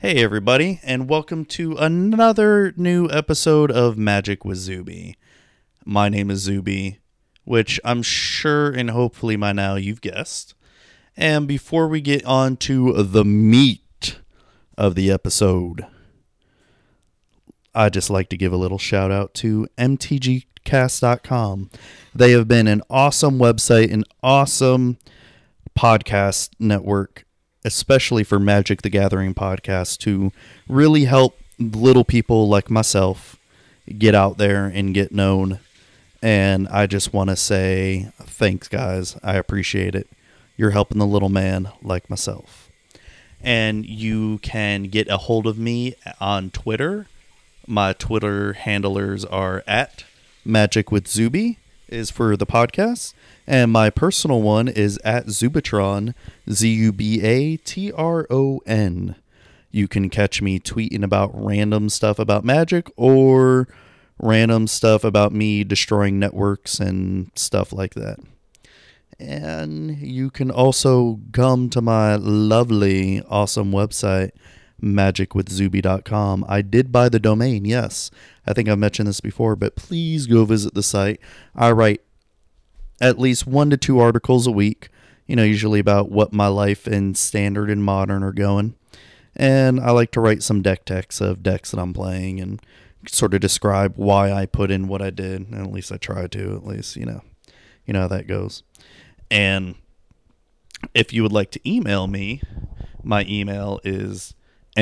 Hey everybody, and welcome to another new episode of Magic with Zuby. My name is Zuby, which I'm sure and hopefully by now you've guessed. And before we get on to the meat of the episode, I'd just like to give a little shout out to mtgcast.com. They have been an awesome website, an awesome podcast network, especially for Magic the Gathering podcast, to really help little people like myself get out there and get known. And I just want to say thanks, guys. I appreciate it. You're helping the little man like myself. And you can get a hold of me on Twitter. My Twitter handlers are at Magic with Zuby is for the podcast. And my personal one is at Zubatron, Zubatron. You can catch me tweeting about random stuff about Magic or random stuff about me destroying networks and stuff like that. And you can also come to my lovely, awesome website, magicwithzuby.com. I did buy the domain, yes. I think I've mentioned this before, but please go visit the site. I write at least 1 to 2 articles a week, usually about what my life in standard and modern are going. And I like to write some deck techs of decks that I'm playing and sort of describe why I put in what I did. And at least I try to, at least, you know how that goes. And if you would like to email me, my email is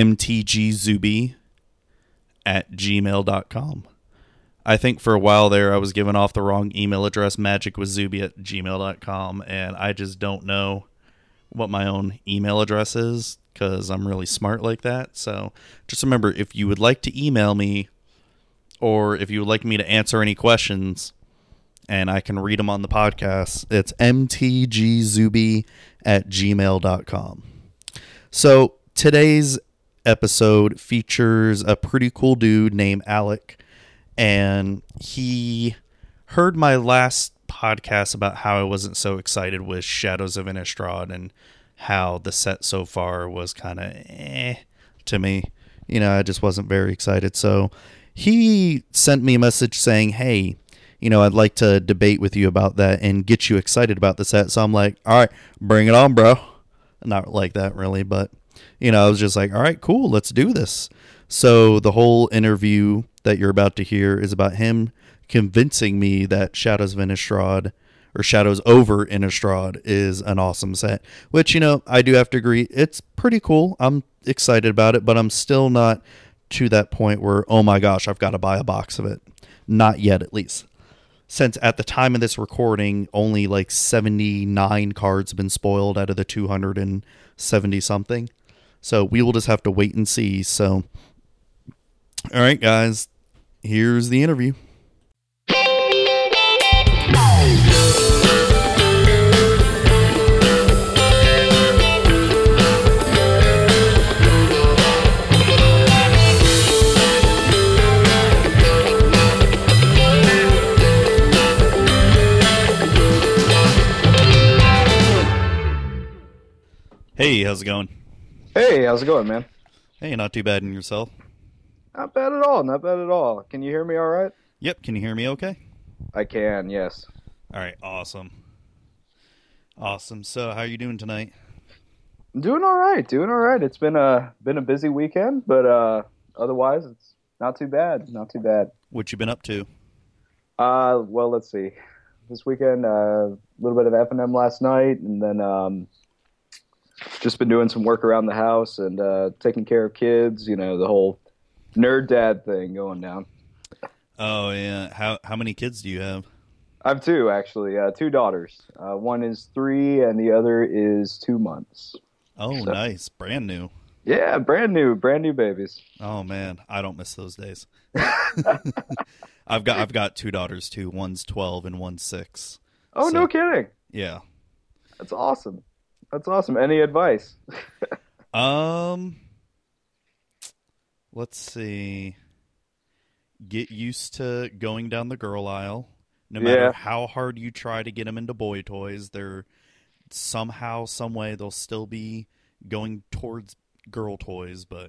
mtgzuby@gmail.com. I think for a while there I was giving off the wrong email address, magicwithzuby@gmail.com, and I just don't know what my own email address is because I'm really smart like that. So just remember, if you would like to email me or if you would like me to answer any questions and I can read them on the podcast, it's mtgzuby@gmail.com. So today's episode features a pretty cool dude named Alec, and he heard my last podcast about how I wasn't so excited with Shadows of Innistrad and how the set so far was kind of to me. I just wasn't very excited. So he sent me a message saying, hey, I'd like to debate with you about that and get you excited about the set. So I'm like, all right, bring it on, bro. Not like that really, but I was just like, all right, cool, let's do this. So the whole interview that you're about to hear is about him convincing me that Shadows of Innistrad or Shadows over Innistrad is an awesome set, which, I do have to agree. It's pretty cool. I'm excited about it, but I'm still not to that point where, oh my gosh, I've got to buy a box of it. Not yet, at least. Since at the time of this recording, only like 79 cards have been spoiled out of the 270 something. So we will just have to wait and see. So, all right, guys, here's the interview. Hey, how's it going? Hey, how's it going, man? Hey, not too bad in yourself. Not bad at all. Not bad at all. Can you hear me all right? Yep, can you hear me okay? I can, yes. All right, awesome. Awesome. So, how are you doing tonight? I'm doing all right. Doing all right. It's been a busy weekend, but otherwise it's not too bad. Not too bad. What you been up to? Well, let's see. This weekend, a little bit of F&M last night, and then just been doing some work around the house and taking care of kids. The whole nerd dad thing going down. Oh, yeah. How many kids do you have? I have two, actually. Two daughters. One is 3, and the other is 2 months. Oh, So, nice. Brand new. yeah, brand new babies. Oh man, I don't miss those days. I've got two daughters too. One's 12 and one's 6. Oh, no So, kidding. yeah. That's awesome. That's awesome. Any advice? Um, let's see. Get used to going down the girl aisle. No matter Yeah, how hard you try to get them into boy toys, they're somehow, some way, they'll still be going towards girl toys. But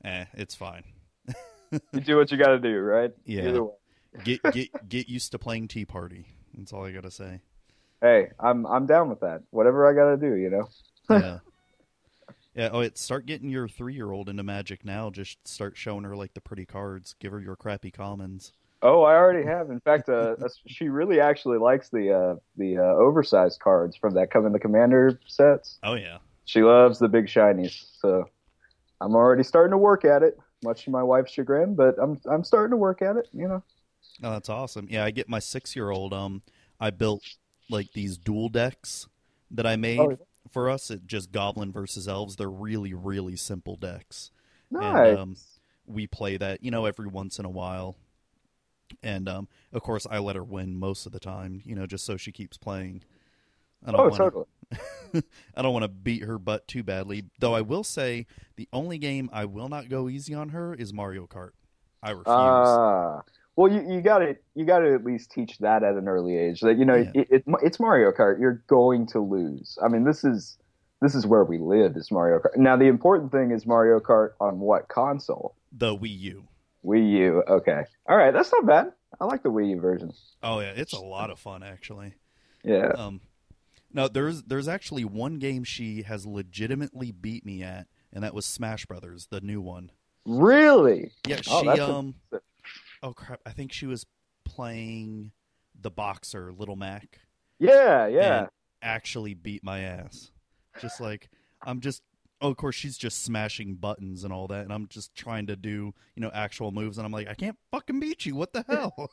It's fine. You do what you got to do, right? Yeah. Either way. Get used to playing Tea Party. That's all I gotta say. Hey, I'm down with that. Whatever I got to do, you know. Yeah. Yeah. Oh, start getting your 3-year-old into Magic now. Just start showing her like the pretty cards. Give her your crappy commons. Oh, I already have. In fact, she really actually likes the oversized cards from that come in the commander sets. Oh yeah. She loves the big shinies. So I'm already starting to work at it, much to my wife's chagrin, but I'm starting to work at it, you know. Oh, that's awesome. Yeah, I get my 6-year-old. I built like these dual decks that I made Oh, for us. It just Goblin versus Elves. They're really really simple decks, and nice. we play that every once in a while. And of course, I let her win most of the time. Just so she keeps playing. I don't Oh, want totally. to. I don't want to beat her butt too badly. Though I will say the only game I will not go easy on her is Mario Kart. I refuse. Ah, well, you got to at least teach that at an early age that Yeah, it's Mario Kart. You're going to lose. I mean, this is where we live. Is Mario Kart. Now, the important thing is Mario Kart on what console? the Wii U. Wii U. Okay. All right. That's not bad. I like the Wii U version. Oh yeah, it's a lot of fun actually. Yeah. Um, no, there's actually one game she has legitimately beat me at, and that was Smash Brothers, the new one. Really? Yeah, Oh, she that's impressive. oh crap, I think she was playing the boxer Little Mac Yeah. and Yeah. actually beat my ass. Just like I'm just oh, of course she's just smashing buttons and all that, and I'm just trying to do actual moves, and I'm like I can't fucking beat you. What the hell?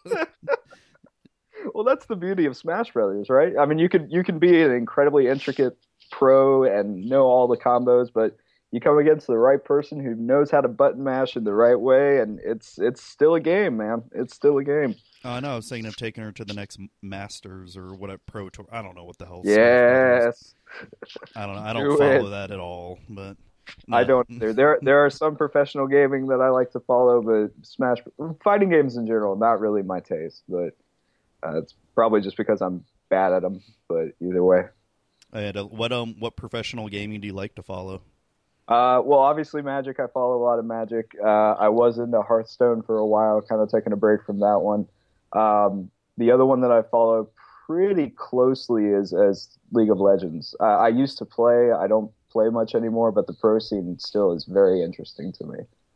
Well, that's the beauty of Smash Brothers, right? I mean, you can be an incredibly intricate pro and know all the combos, but you come against the right person who knows how to button mash in the right way, and it's still a game, man. It's still a game. I know. I was thinking of taking her to the next Masters or whatever Pro Tour. I don't know what the hell Smash Brothers. Yes, I don't know. I don't do follow it. that at all. But I no. don't either. There are some professional gaming that I like to follow, but Smash fighting games in general not really my taste. But it's probably just because I'm bad at them. But either way. And what professional gaming do you like to follow? Well, obviously Magic. I follow a lot of Magic. I was into Hearthstone for a while, kind of taking a break from that one. The other one that I follow pretty closely is as League of Legends. I used to play. I don't play much anymore, but the pro scene still is very interesting to me.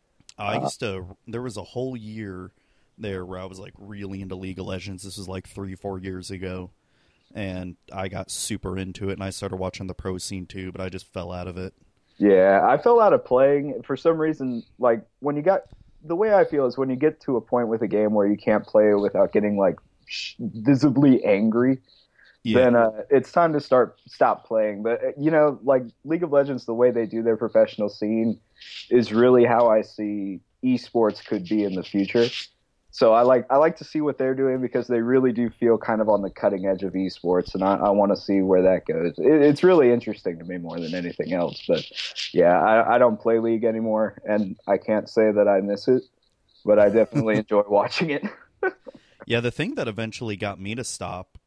I Uh, used to. There was a whole year there where I was like really into League of Legends. This was like 3 4 years ago, and I got super into it, and I started watching the pro scene too. But I just fell out of it. yeah, I fell out of playing for some reason. Like when you got the way I feel is when you get to a point with a game where you can't play it without getting like visibly angry Yeah. then it's time to stop playing. But like League of Legends, the way they do their professional scene is really how I see esports could be in the future. So I like to see what they're doing because they really do feel kind of on the cutting edge of esports, and I want to see where that goes. It's really interesting to me more than anything else. But yeah, I don't play League anymore, and I can't say that I miss it, but I definitely enjoy watching it. Yeah, the thing that eventually got me to stop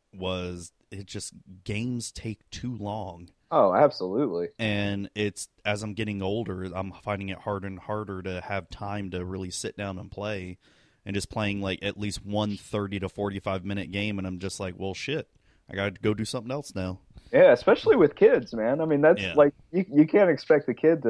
was it just games take too long. Oh, absolutely. And it's as I'm getting older, I'm finding it harder and harder to have time to really sit down and play and just playing like at least one 30 to 45 minute game and I'm just like, well shit, I gotta go do something else now. Yeah, especially with kids, man. I mean, that's Yeah. like you can't expect the kid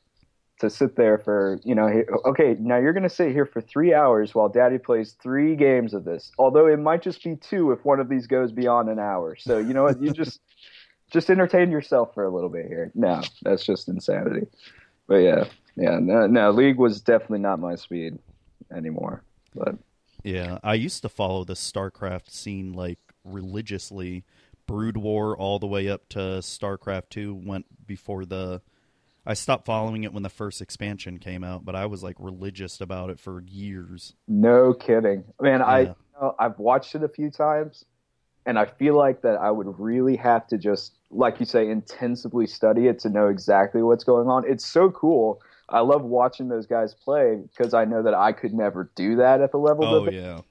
to sit there for, okay, now you're going to sit here for 3 hours while daddy plays three games of this. Although it might just be two if one of these goes beyond an hour. So, you know what? You just entertain yourself for a little bit here. No, that's just insanity. But yeah, yeah, no, League was definitely not my speed anymore. But Yeah. I used to follow the StarCraft scene like religiously. Brood War all the way up to StarCraft 2 went before the I stopped following it when the first expansion came out, but I was like religious about it for years. no kidding. Man, Yeah. I've watched it a few times and I feel like that I would really have to just, like you say, intensively study it to know exactly what's going on. It's so cool. I love watching those guys play because I know that I could never do that at the level that Oh they. yeah.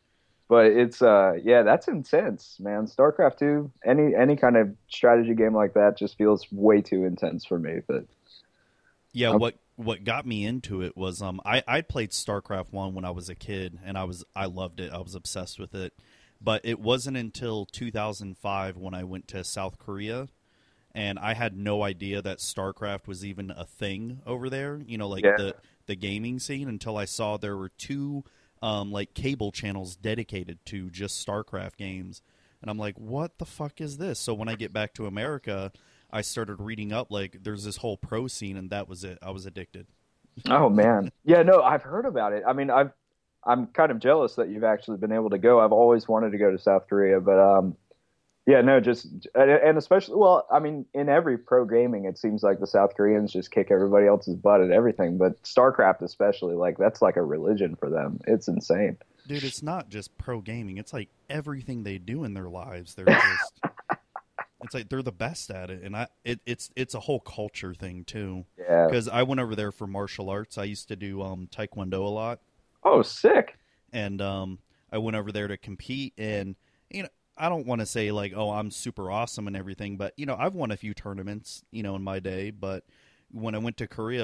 But it's yeah, that's intense, man. StarCraft 2, any kind of strategy game like that just feels way too intense for me. But Yeah, I'm, what what got me into it was I played StarCraft 1 when I was a kid, and I loved it. I was obsessed with it. But it wasn't until 2005 when I went to South Korea, and I had no idea that StarCraft was even a thing over there. You know, like Yeah. the gaming scene, until I saw there were two like cable channels dedicated to just StarCraft games, and I'm like, what the fuck is this? So when I get back to America, I started reading up like there's this whole pro scene, and that was it. I was addicted. Oh man. Yeah, no, I've heard about it. I mean, I'm kind of jealous that you've actually been able to go. I've always wanted to go to South Korea, but yeah, no, just and especially, well, I mean, in every pro gaming, it seems like the South Koreans just kick everybody else's butt at everything, but StarCraft especially, like that's like a religion for them. It's insane. Dude, it's not just pro gaming. It's like everything they do in their lives. They're just it's like they're the best at it, and it's a whole culture thing too. Yeah. Because I went over there for martial arts. I used to do taekwondo a lot, Oh, sick. and I went over there to compete. And I don't want to say like, oh, I'm super awesome and everything, but I've won a few tournaments, in my day. But when I went to Korea,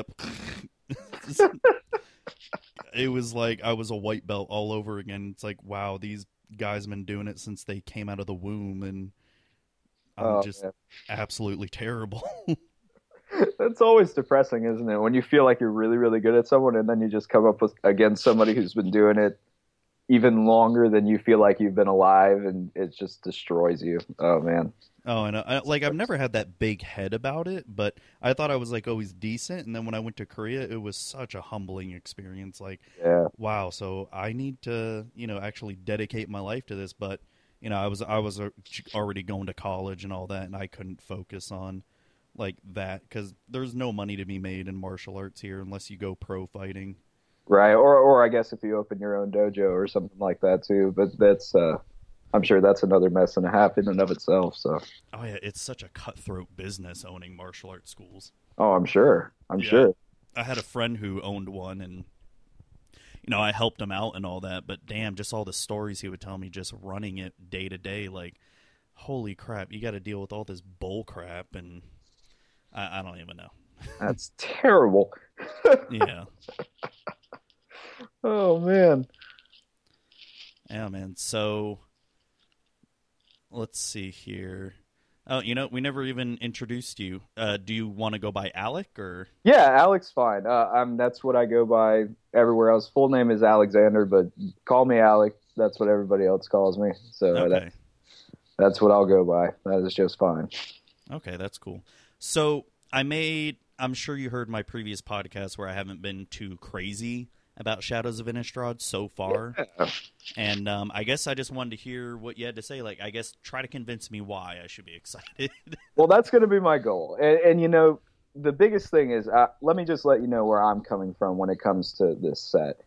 it was like I was a white belt all over again. It's like, wow, these guys have been doing it since they came out of the womb, and I'm Oh just man. absolutely terrible. That's always depressing, isn't it? When you feel like you're really, really good at someone and then you just come up with against somebody who's been doing it even longer than you feel like you've been alive and it just destroys you. Oh man. Oh, and like I've never had that big head about it, but I thought I was like always decent. And then when I went to Korea, it was such a humbling experience. Like, Yeah. wow, so I need to, actually dedicate my life to this. But I was already going to college and all that, and I couldn't focus on like that because there's no money to be made in martial arts here unless you go pro fighting. Right. Or I guess if you open your own dojo or something like that too, but that's I'm sure that's another mess and a half in and of itself. So, Oh yeah, it's such a cutthroat business owning martial arts schools. oh, I'm sure. I'm Yeah, sure. I had a friend who owned one, and I helped him out and all that. But damn, just all the stories he would tell me just running it day to day, like holy crap, you got to deal with all this bull crap, and I don't even know. That's terrible. Yeah, Oh man. yeah, man. So let's see here. Oh, we never even introduced you. Do you want to go by Alec or? Yeah, Alex fine. That's what I go by everywhere else. Full name is Alexander, but call me Alec. That's what everybody else calls me. So Okay, that's what I'll go by. That is just fine. okay, that's cool. So I made. I'm sure you heard my previous podcast where I haven't been too crazy about Shadows of Innistrad so far. And I guess I just wanted to hear what you had to say. Like, I guess try to convince me why I should be excited. Well, that's going to be my goal. And the biggest thing is, let me just let you know where I'm coming from when it comes to this set.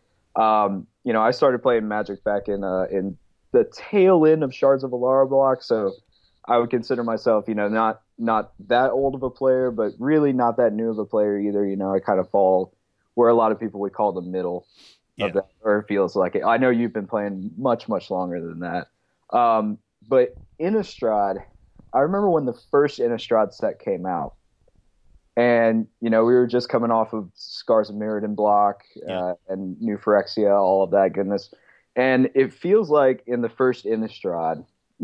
I started playing Magic back in the tail end of Shards of Alara block, so I would consider myself, not that old of a player, but really not that new of a player either. I kind of fall where a lot of people would call the middle of Yeah. that, or it feels like it. I know you've been playing much, much longer than that. But Innistrad, I remember when the first Innistrad set came out, and we were just coming off of Scars of Mirrodin block Yeah. and New Phyrexia, all of that goodness, and it feels like in the first Innistrad,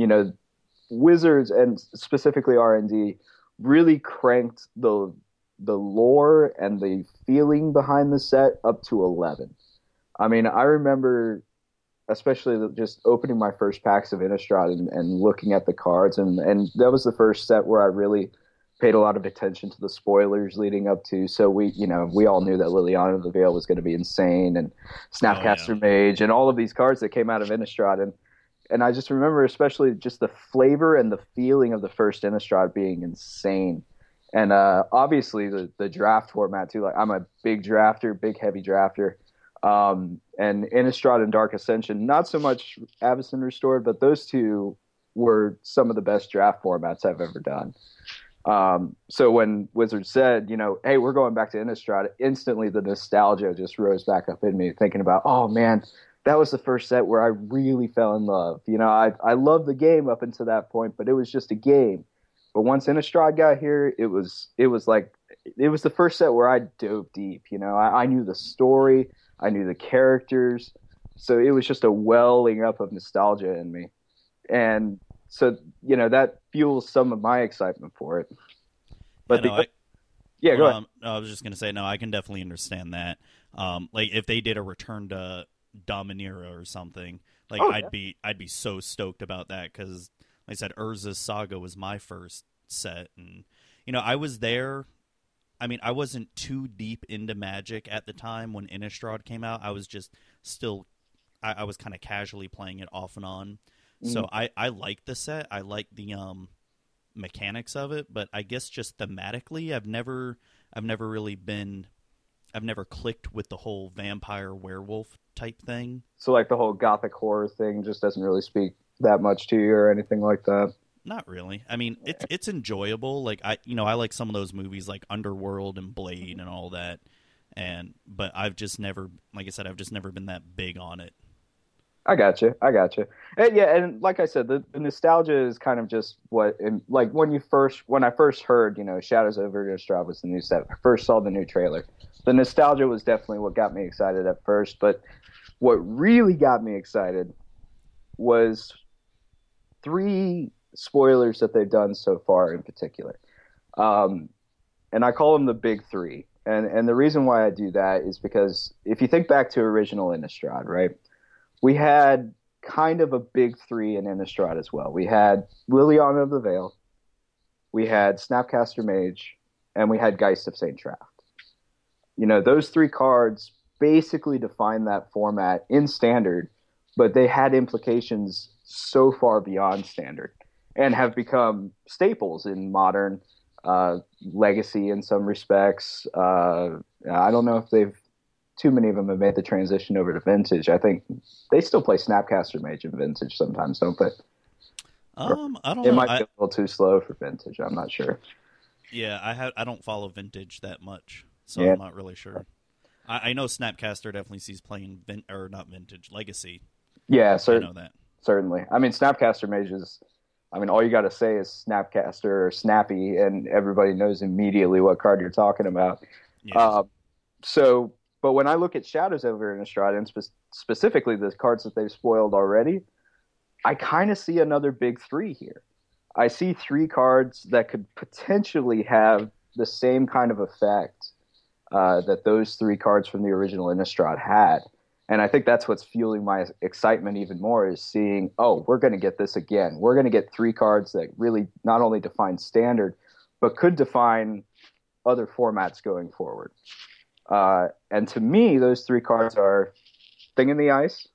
Wizards and specifically R&D really cranked the lore and the feeling behind the set up to 11. I mean, I remember especially just opening my first packs of Innistrad and looking at the cards, and that was the first set where I really paid a lot of attention to the spoilers leading up to. So we all knew that Liliana of the Veil was going to be insane, and Oh yeah. Snapcaster Mage, and all of these cards that came out of Innistrad, and I just remember especially just the flavor and the feeling of the first Innistrad being insane. And obviously the draft format too. Like I'm a big drafter, big heavy drafter. And Innistrad and Dark Ascension, not so much Avacyn Restored, but those two were some of the best draft formats I've ever done. So when Wizards said, hey, we're going back to Innistrad, instantly the nostalgia just rose back up in me, thinking about, oh man, that was the first set where I really fell in love. I loved the game up until that point, but it was just a game. But once Innistrad got here, it was like it was the first set where I dove deep. I knew the story, I knew the characters, so it was just a welling up of nostalgia in me, and so that fuels some of my excitement for it. Yeah, But no, I yeah, oh, go ahead. no, I was just gonna say no. I can definitely understand that. Like if they did a return to Dominaria or something, like Oh yeah, I'd be so stoked about that because, like I said, Urza's Saga was my first set, and I was there. I mean, I wasn't too deep into Magic at the time when Innistrad came out. I was just still, I was kind of casually playing it off and on. mhm. So I like the set. I like the mechanics of it, but I guess just thematically, I've never really been, I've never clicked with the whole vampire werewolf type thing. So like the whole gothic horror thing just doesn't really speak that much to you or anything like that. Not really. I mean, it's enjoyable. Like I like some of those movies like Underworld and Blade and all that. But I've just never, like I said, I've just never been that big on it. I got you. I got you. And yeah, and like I said, the nostalgia is kind of just what, and like when I first heard, Shadows over Innistrad was the new set. I first saw the new trailer. The nostalgia was definitely what got me excited at first, but what really got me excited was three spoilers that they've done so far in particular. Um, and I call them the big three. And the reason why I do that is because if you think back to original Innistrad, right? We had kind of a big three in Innistrad as well. We had Liliana of the Veil, we had Snapcaster Mage, and we had Geist of St. Traft. Those three cards basically define that format in standard, but they had implications so far beyond standard and have become staples in modern legacy in some respects. I don't know if they've too many of them have made the transition over to vintage. I think they still play Snapcaster Mage in vintage sometimes, don't they? Or I don't it know. might be a little too slow for vintage. I'm not sure. Yeah, I don't follow vintage that much, so Yeah, I'm not really sure. I know Snapcaster definitely sees playing or not vintage legacy. yeah, I know that. certainly. I mean, Snapcaster Mage is. I mean, all you got to say is Snapcaster or Snappy, and everybody knows immediately what card you're talking about. Yeah. Uh, so, but when I look at Shadows over Innistrad, and specifically the cards that they've spoiled already, I kind of see another big three here. I see three cards that could potentially have the same kind of effect that those three cards from the original Innistrad had. And I think that's what's fueling my excitement even more is seeing, oh, we're going to get this again. We're going to get three cards that really not only define standard, but could define other formats going forward. And to me, those three cards are Thing in the Ice,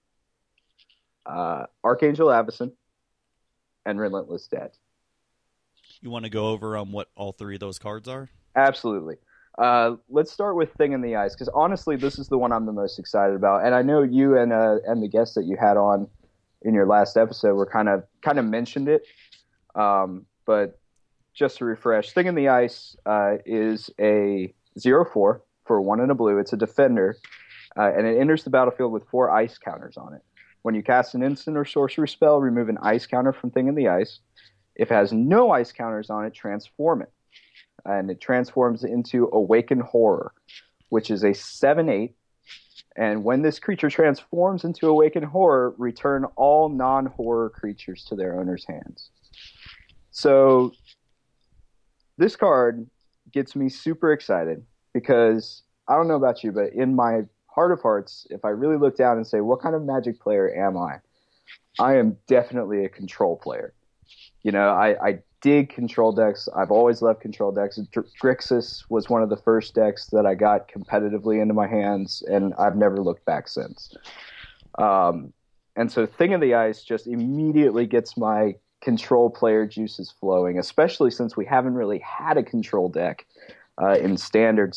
Archangel Avacyn, and Relentless Dead. You want to go over what all three of those cards are? Absolutely. Let's start with Thing in the Ice because honestly, this is the one I'm the most excited about, and I know you and the guests that you had on in your last episode were kind of mentioned it, but just to refresh, Thing in the Ice is a 0/4 for one and a blue. It's a defender, and it enters the battlefield with 4 ice counters on it. When you cast an instant or sorcery spell, remove an ice counter from Thing in the Ice. If it has no ice counters on it, transform it. And it transforms into Awaken Horror, which is a 7/8. And when this creature transforms into Awaken Horror, return all non horror creatures to their owner's hands. So this card gets me super excited because I don't know about you, but in my heart of hearts, if I really look down and say, what kind of Magic player am I? I am definitely a control player. I dig control decks. I've always loved control decks. Grixis was one of the first decks that I got competitively into my hands, and I've never looked back since. Um, and so Thing of the Ice just immediately gets my control player juices flowing, especially since we haven't really had a control deck in Standard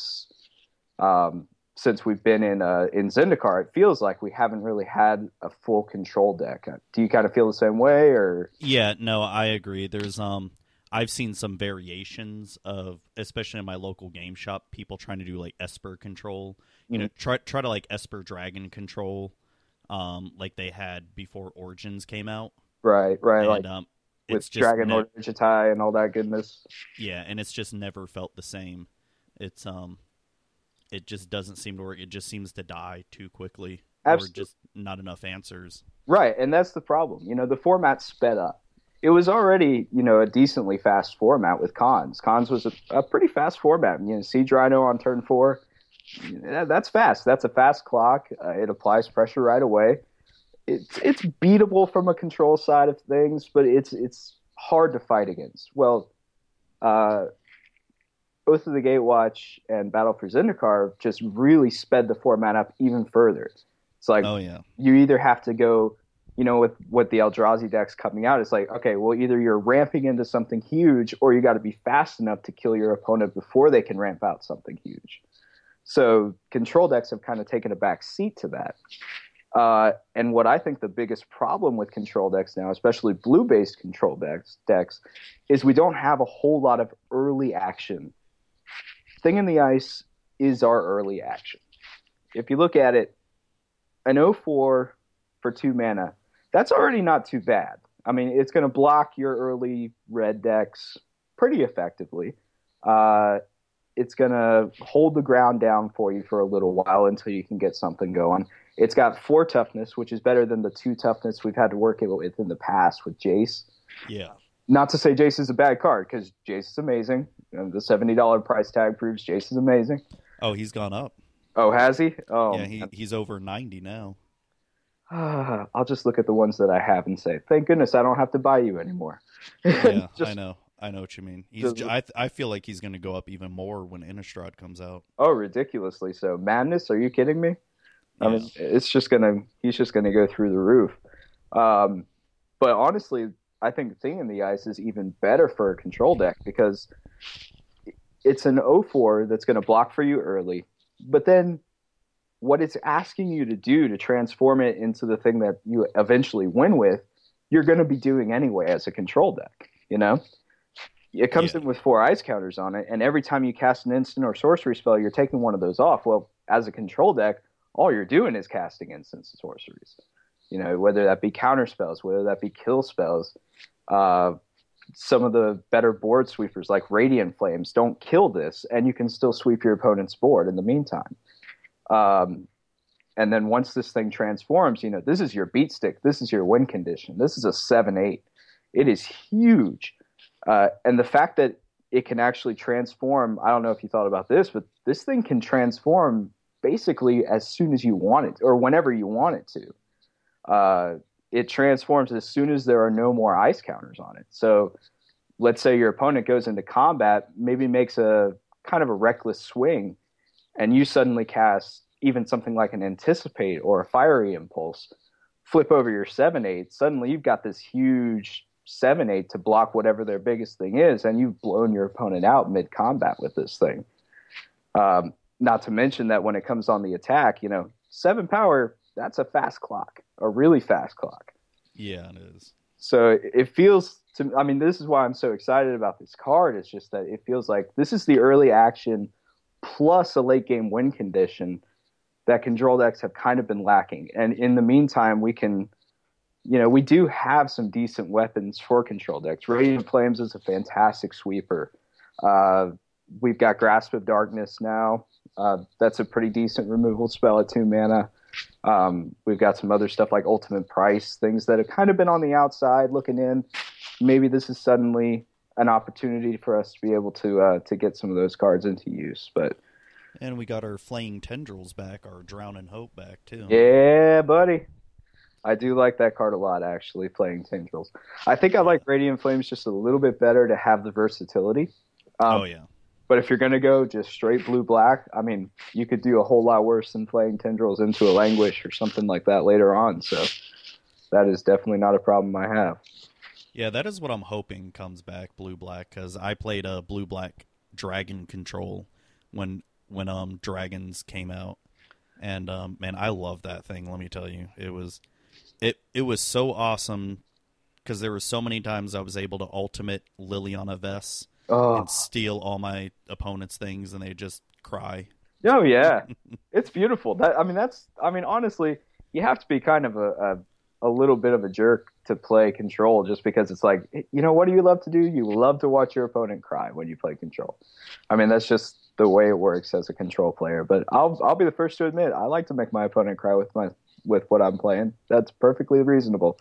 um, since we've been in Zendikar. It feels like we haven't really had a full control deck. Do you kind of feel the same way, or? Yeah, no, I agree. I've seen some variations of, especially in my local game shop, people trying to do like Esper control. Mm, Try to like Esper Dragon control, like they had before Origins came out, right, like and with it's just Dragon Lord Vegetae and all that goodness. yeah, and it's just never felt the same. It's it just doesn't seem to work. It just seems to die too quickly, or Absolutely. just not enough answers. Right, and that's the problem. The format sped up. It was already, a decently fast format with cons. Cons was a pretty fast format. Siege Rhino on turn four, that's fast. That's a fast clock. It applies pressure right away. It's beatable from a control side of things, but it's hard to fight against. Well, uh, Oath of the Gatewatch and Battle for Zendikar just really sped the format up even further. It's like Oh yeah, you either have to go, with the Eldrazi decks coming out, it's like, okay, well, either you're ramping into something huge or you got to be fast enough to kill your opponent before they can ramp out something huge. So control decks have kind of taken a back seat to that. And what I think the biggest problem with control decks now, especially blue-based control decks, is we don't have a whole lot of early action. Thing in the Ice is our early action. If you look at it, an 0-4 for 2 mana, that's already not too bad. I mean, it's going to block your early red decks pretty effectively. It's going to hold the ground down for you for a little while until you can get something going. It's got 4 toughness, which is better than the 2 toughness we've had to work with in the past with Jace. yeah. Not to say Jace is a bad card, because Jace is amazing. The $70 price tag proves Jace is amazing. Oh, he's gone up. Oh, has he? Oh, Yeah, he's over 90 now. I'll just look at the ones that I have and say, thank goodness I don't have to buy you anymore. Yeah, I just, know. I know what you mean. just I feel like he's going to go up even more when Innistrad comes out. Oh, ridiculously so. Madness? Are you kidding me? I Yeah. mean, he's just gonna go through the roof. Um, but honestly, I think Thing in the Ice is even better for a control deck because it's an 0-4 that's going to block for you early, but then what it's asking you to do to transform it into the thing that you eventually win with, you're going to be doing anyway as a control deck. It comes Yeah. in with 4 ice counters on it, and every time you cast an instant or sorcery spell, you're taking one of those off. Well, as a control deck, all you're doing is casting instants and sorceries. Whether that be counter spells, whether that be kill spells. Uh, some of the better board sweepers, like Radiant Flames, don't kill this, and you can still sweep your opponent's board in the meantime. Um, and then once this thing transforms, this is your beat stick. This is your win condition. This is a 7/8. It is huge. And the fact that it can actually transform, I don't know if you thought about this, but this thing can transform basically as soon as you want it, or whenever you want it to. It transforms as soon as there are no more ice counters on it. So let's say your opponent goes into combat, maybe makes a kind of a reckless swing, and you suddenly cast even something like an Anticipate or a Fiery Impulse, flip over your 7/8, suddenly you've got this huge 7/8 to block whatever their biggest thing is, and you've blown your opponent out mid-combat with this thing. Not to mention that when it comes on the attack, 7 power, that's a fast clock, a really fast clock. Yeah, it is. So it feels I mean, this is why I'm so excited about this card. It's just that it feels like this is the early action plus a late game win condition that control decks have kind of been lacking. And in the meantime, we do have some decent weapons for control decks. Radiant Flames is a fantastic sweeper. We've got Grasp of Darkness now. That's a pretty decent removal spell at 2 mana. We've got some other stuff like Ultimate Price, things that have kind of been on the outside looking in. Maybe this is suddenly an opportunity for us to be able to get some of those cards into use. And we got our Flaying Tendrils back, our Drown in Hope back, too. Yeah, buddy. I do like that card a lot, actually, Flaying Tendrils. I think I like Radiant Flames just a little bit better to have the versatility. Oh, yeah. But if you're going to go just straight blue-black, I mean, you could do a whole lot worse than Flaying Tendrils into a Languish or something like that later on. So that is definitely not a problem I have. Yeah, that is what I'm hoping comes back, blue-black, because I played a blue-black Dragon Control when Dragons came out. And, man, I love that thing, let me tell you. It was so awesome because there were so many times I was able to ultimate Liliana Vess and steal all my opponent's things, and they just cry. Oh yeah, it's beautiful. Honestly, you have to be kind of a little bit of a jerk to play Control, just because it's like, what do you love to do? You love to watch your opponent cry when you play Control. I mean, that's just the way it works as a control player. But I'll be the first to admit I like to make my opponent cry with what I'm playing. That's perfectly reasonable.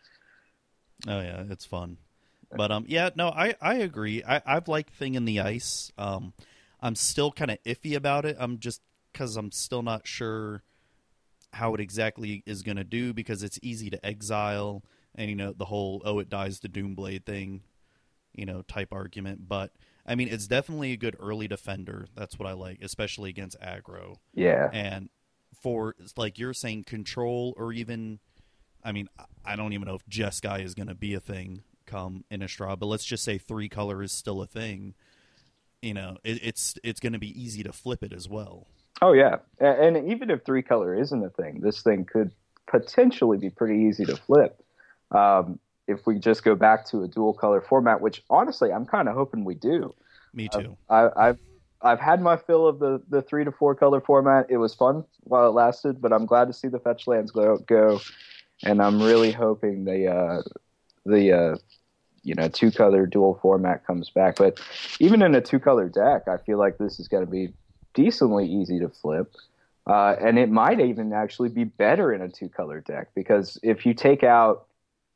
Oh yeah, it's fun. But yeah, no, I agree. I've liked Thing in the Ice. I'm still kind of iffy about it. I'm just because I'm still not sure how it exactly is going to do because it's easy to exile and the whole it dies to Doomblade thing, type argument. But I mean, it's definitely a good early defender. That's what I like, especially against aggro. Yeah. And for like you're saying, control or even, I mean, I don't even know if Jeskai is going to be a thing come Innistrad, but let's just say three color is still a thing. It's going to be easy to flip it as well. Oh yeah, and even if three color isn't a thing, this thing could potentially be pretty easy to flip. If we just go back to a dual color format, which honestly I'm kind of hoping we do. Me I've, too. I've I've had my fill of the 3 to 4 color format. It was fun while it lasted, but I'm glad to see the fetch lands go, and I'm really hoping the 2 color dual format comes back. But even in a 2 color deck, I feel like this is going to be decently easy to flip. And it might even actually be better in a 2 color deck because if you take out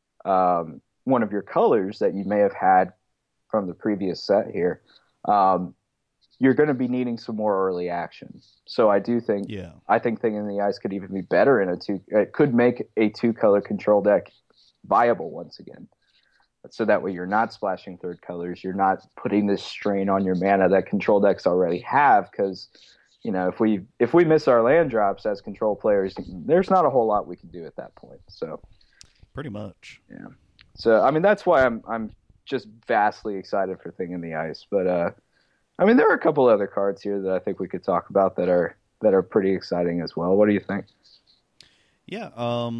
one of your colors that you may have had from the previous set here, um, you're going to be needing some more early action. So Yeah. I think Thing in the Ice could even be better in a two. It could make a 2 color control deck viable once again. So that way you're not splashing third colors. You're not putting this strain on your mana that control decks already have. Because if we miss our land drops as control players, there's not a whole lot we can do at that point. So Pretty much. yeah. So I mean that's why I'm just vastly excited for Thing in the Ice. But I mean there are a couple other cards here that I think we could talk about that are pretty exciting as well. What do you think? Yeah.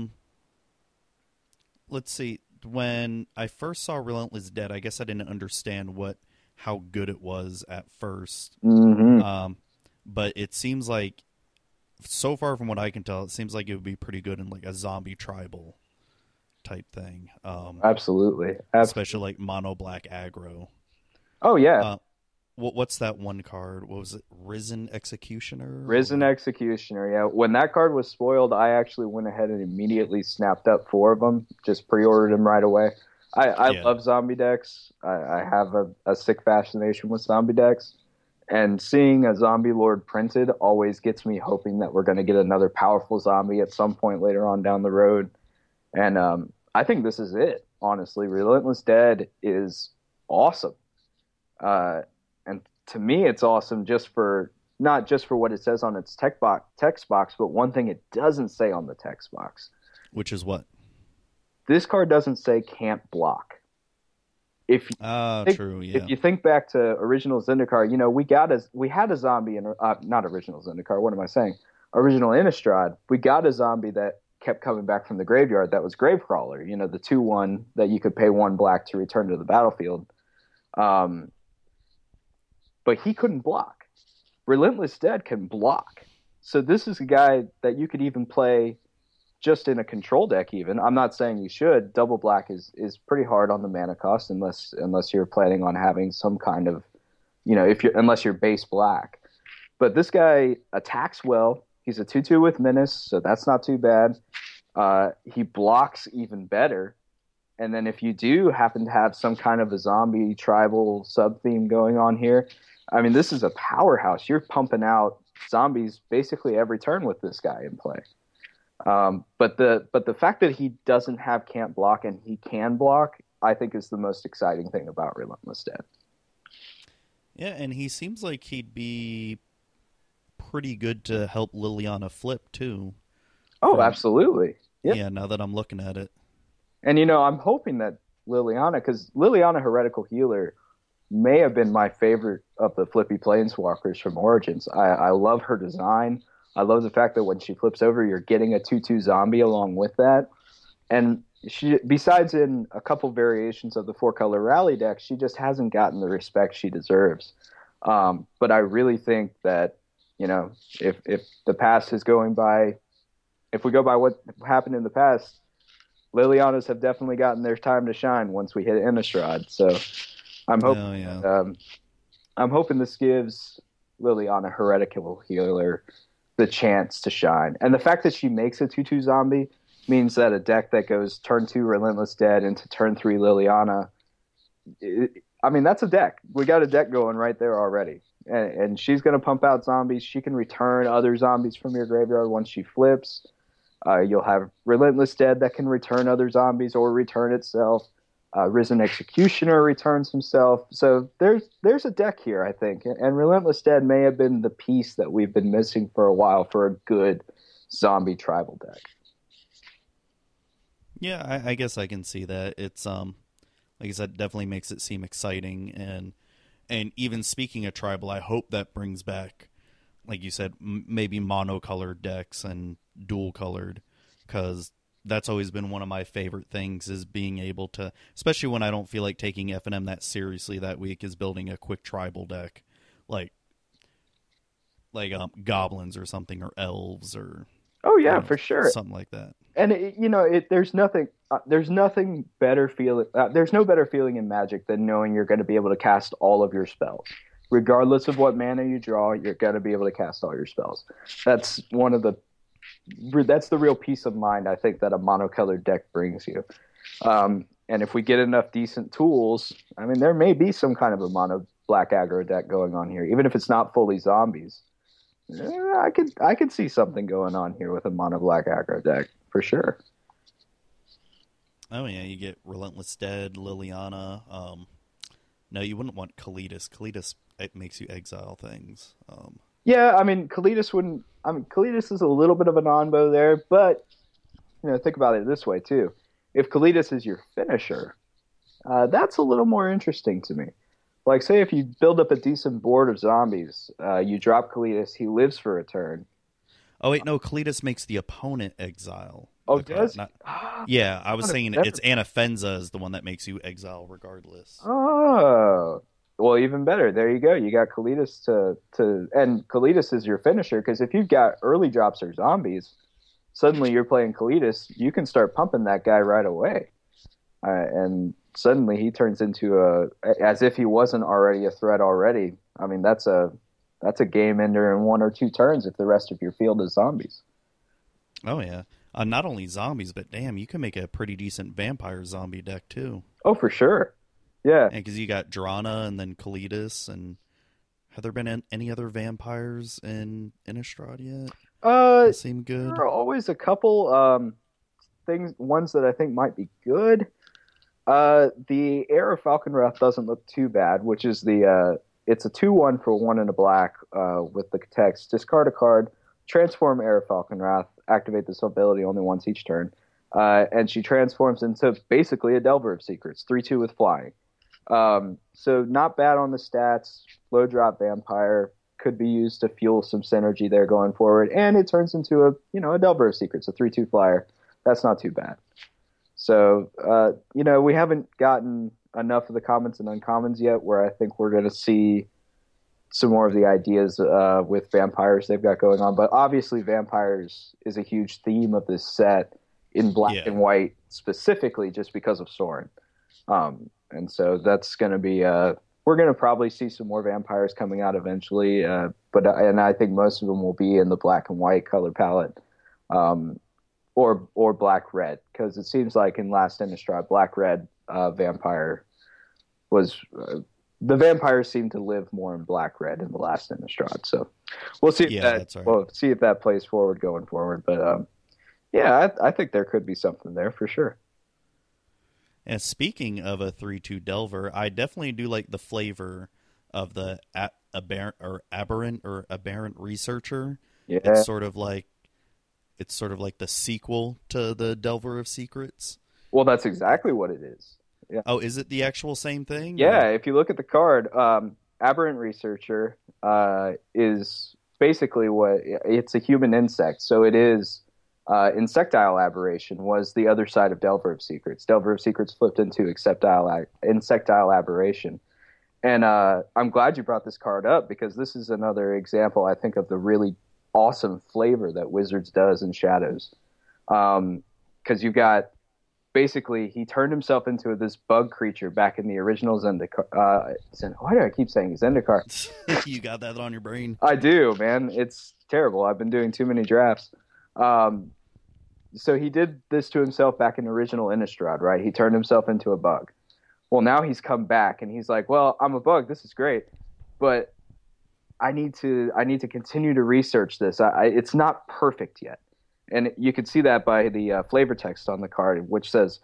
Let's see. When I first saw Relentless Dead, I guess I didn't understand how good it was at first. Mm-hmm. Um, but it seems like, so far from what I can tell, it seems like it would be pretty good in like a zombie tribal type thing. Absolutely. Absolutely. Especially like mono black aggro. Oh yeah. Uh, what's that one card? What was it? Risen Executioner? Risen Or Executioner, yeah. When that card was spoiled, I actually went ahead and immediately snapped up 4 of them, just pre-ordered them right away. I yeah, love zombie decks. I have a sick fascination with zombie decks. And seeing a zombie lord printed always gets me hoping that we're going to get another powerful zombie at some point later on down the road. And I think this is it, honestly. Relentless Dead is awesome. And to me, it's awesome just for not just for what it says on its text box, but one thing it doesn't say on the text box. which is what? This card doesn't say can't block. If you Ah, think, true. if Yeah, you think back to original Zendikar, we had a zombie in not original Zendikar. What am I saying? Original Innistrad. We got a zombie that kept coming back from the graveyard. That was Gravecrawler. The 2/1 that you could pay 1 black to return to the battlefield. Um, but he couldn't block. Relentless Dead can block. So this is a guy that you could even play just in a control deck even. I'm not saying you should. Double black is pretty hard on the mana cost unless you're planning on having some kind of, if you unless you're base black. But this guy attacks well. He's a 2/2 with menace, so that's not too bad. He blocks even better. And then if you do happen to have some kind of a zombie tribal sub theme going on here, I mean, this is a powerhouse. You're pumping out zombies basically every turn with this guy in play. But the fact that he doesn't have can't block and he can block, I think, is the most exciting thing about Relentless Dead. yeah, and he seems like he'd be pretty good to help Liliana flip too. Oh, From absolutely. Yeah. Yeah, now that I'm looking at it. And I'm hoping that Liliana, because Liliana Heretical Healer may have been my favorite of the flippy planeswalkers from Origins. I love her design. I love the fact that when she flips over, you're getting a 2/2 zombie along with that. And she, besides in a couple variations of the 4 color rally deck, she just hasn't gotten the respect she deserves. But I really think that, if the past is going by, if we go by what happened in the past, Lilianas have definitely gotten their time to shine once we hit Innistrad. So I'm hoping Oh yeah. I'm hoping this gives. Liliana Heretical Healer the chance to shine. And the fact that she makes a 2/2 zombie means that a deck that goes turn 2 Relentless Dead into turn 3 Liliana, I mean, that's a deck. We got a deck going right there already. And she's going to pump out zombies. She can return other zombies from your graveyard once she flips. You'll have Relentless Dead that can return other zombies or return itself. Risen Executioner returns himself. So there's a deck here, I think. And Relentless Dead may have been the piece that we've been missing for a while for a good zombie tribal deck. Yeah, I guess I can see that. It's like I said, definitely makes it seem exciting, and even speaking of tribal, I hope that brings back, like you said, maybe monocolored decks and dual colored, because that's always been one of my favorite things is being able to, especially when I don't feel like taking F&M that seriously that week, is building a quick tribal deck, like goblins or something, or elves, or Oh yeah, for sure. something like that. And there's nothing better feeling. There's no better feeling in Magic than knowing you're going to be able to cast all of your spells, regardless of what mana you draw. You're going to be able to cast all your spells. That's one of the that's the real peace of mind I think that a monocolored deck brings you. And if we get enough decent tools, I mean, there may be some kind of a mono black aggro deck going on here, even if it's not fully zombies. I could see something going on here with a mono black aggro deck for sure. Oh yeah, you get Relentless Dead, Liliana. No, you wouldn't want Kalitas. Kalitas, it makes you exile things. Yeah, I mean, Kalitas wouldn't. I mean, Kalitas is a little bit of an onbo there, but think about it this way too. If Kalitas is your finisher, that's a little more interesting to me. Like, say if you build up a decent board of zombies, you drop Kalitas, he lives for a turn. Oh wait, no, Kalitas makes the opponent exile Oh, the card. does he? Not. Yeah, I was I've saying never. it's Anafenza is the one that makes you exile regardless. Oh, well, even better. There you go. You got Kalitas and Kalitas is your finisher because if you've got early drops or zombies, suddenly you're playing Kalitas, you can start pumping that guy right away. And suddenly he turns into as if he wasn't already a threat already. I mean, that's a game ender in 1 or 2 turns if the rest of your field is zombies. Oh yeah, not only zombies, but damn, you can make a pretty decent vampire zombie deck too. Oh, for sure. Yeah. And because you got Drana and then Kalitas, and have there been any other vampires in Innistrad yet Uh, that seem there good? are always a couple ones that I think might be good. The Heir of Falconwrath doesn't look too bad, which is it's a 2/1 for 1 and a black with the text discard a card, transform Heir of Falconwrath, activate this ability only once each turn, and she transforms into basically a Delver of Secrets, 3/2 with flying. So not bad on the stats. Low drop vampire could be used to fuel some synergy there going forward, and it turns into a Delver of Secrets, a 3/2 flyer. That's not too bad. So, we haven't gotten enough of the commons and uncommons yet where I think we're going to see some more of the ideas with vampires they've got going on. But obviously, vampires is a huge theme of this set in black Yeah. and white specifically just because of Sorin. And so that's going to be, we're going to probably see some more vampires coming out eventually. And I think most of them will be in the black and white color palette. Or black red, because it seems like in Last Innistrad, black red vampire was the vampires seem to live more in black red in the Last Innistrad. So we'll see if Yeah, that's right. that plays forward going forward. But yeah, I think there could be something there for sure. And speaking of a 3/2 Delver, I definitely do like the flavor of the aberrant researcher. It's Yeah. sort of like the sequel to the Delver of Secrets. Well, that's exactly what it is. Yeah. Oh, is it the actual same thing Yeah. or? If you look at the card, aberrant researcher is basically what it's a human insect. So it is insectile aberration was the other side of Delver of Secrets. Delver of Secrets flipped into insectile aberration. And I'm glad you brought this card up because this is another example, I think, of the really awesome flavor that Wizards does in Shadows. Because you've got basically he turned himself into this bug creature back in the original Zendikar. Why do I keep saying Zendikar? You got that on your brain. I do, man. It's terrible. I've been doing too many drafts. Um, so he did this to himself back in original Innistrad, right? He turned himself into a bug. Well, now he's come back and he's like, well, I'm a bug. This is great, but I need to continue to research this. It's not perfect yet, and you can see that by the flavor text on the card, which says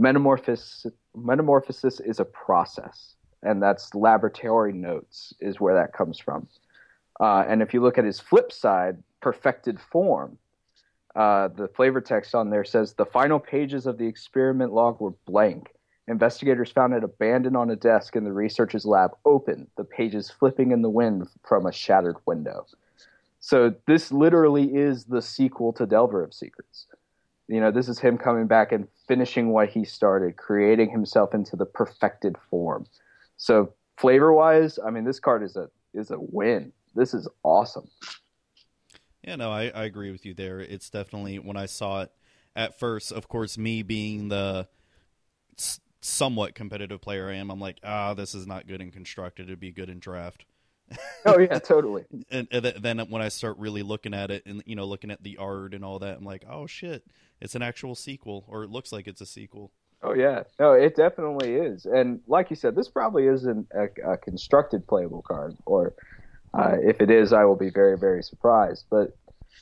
metamorphosis is a process, and that's laboratory notes is where that comes from. And if you look at his flip side, perfected form, the flavor text on there says the final pages of the experiment log were blank. Investigators found it abandoned on a desk in the researcher's lab, open, the pages flipping in the wind from a shattered window. So this literally is the sequel to Delver of Secrets. This is him coming back and finishing what he started, creating himself into the perfected form. So flavor-wise, I mean, this card is a win. This is awesome. Yeah, no, I agree with you there. It's definitely, when I saw it at first, of course, me being the somewhat competitive player I am, I'm like, this is not good in constructed. It'd be good in draft. Oh yeah, totally. And then when I start really looking at it and looking at the art and all that, I'm like, oh shit, it's an actual sequel, or it looks like it's a sequel. Oh yeah, no, it definitely is. And like you said, this probably isn't a constructed playable card, or if it is, I will be very, very surprised. But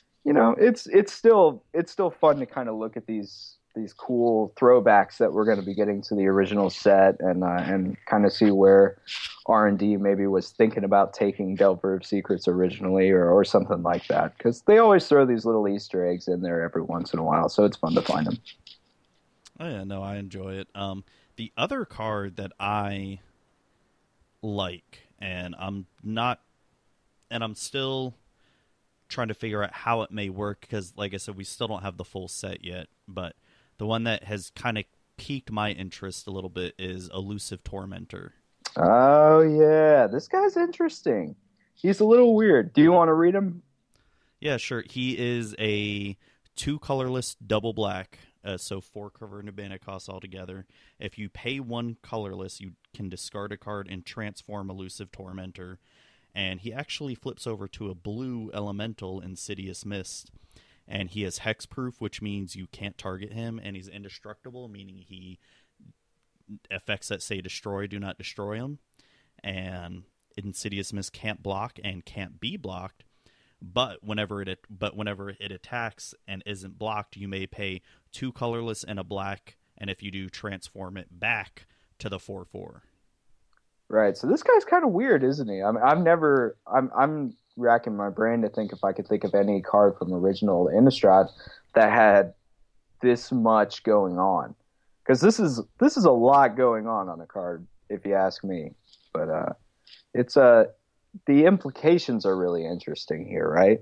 it's still fun to kind of look at these cool throwbacks that we're going to be getting to the original set, and kind of see where R&D maybe was thinking about taking Delver of Secrets originally, or something like that. Because they always throw these little Easter eggs in there every once in a while, so it's fun to find them. Oh yeah, no, I enjoy it. The other card that I like, and I'm still trying to figure out how it may work because, like I said, we still don't have the full set yet. But the one that has kind of piqued my interest a little bit is Elusive Tormentor. Oh yeah, this guy's interesting. He's a little weird. Do you want to read him? Yeah, sure. He is a two colorless double black, so four cover and Cabana costs altogether. If you pay one colorless, you can discard a card and transform Elusive Tormentor. And he actually flips over to a blue elemental, Insidious Mist. And he has hexproof, which means you can't target him, and he's indestructible, meaning he effects that say destroy do not destroy him. And Insidious Mist can't block and can't be blocked. But whenever it attacks and isn't blocked, you may pay two colorless and a black, and if you do, transform it back to the 4/4. Right. So this guy's kind of weird, isn't he? I mean, I'm racking my brain to think if I could think of any card from original Innistrad that had this much going on. Because this is a lot going on a card, if you ask me. But it's the implications are really interesting here, right?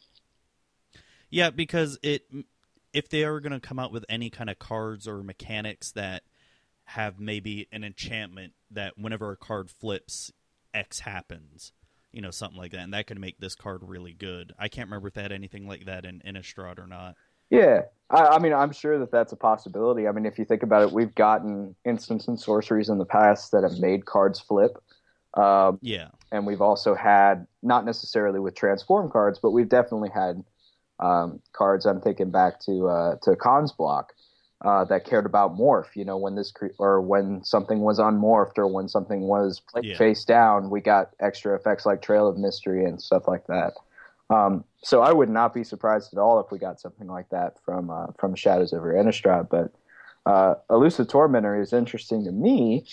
Yeah, because if they are going to come out with any kind of cards or mechanics that have maybe an enchantment that whenever a card flips, X happens, something like that, and that could make this card really good. I can't remember if they had anything like that in Innistrad or not. Yeah. I mean, I'm sure that that's a possibility. I mean, if you think about it, we've gotten instants and sorceries in the past that have made cards flip. Yeah. And we've also had, not necessarily with transform cards, but we've definitely had cards. I'm thinking back to Khan's block that cared about morph. When or when something was unmorphed, or when something was played face down, we got extra effects like Trail of Mystery and stuff like that. So I would not be surprised at all if we got something like that from Shadows over Innistrad. But Elusive Tormentor is interesting to me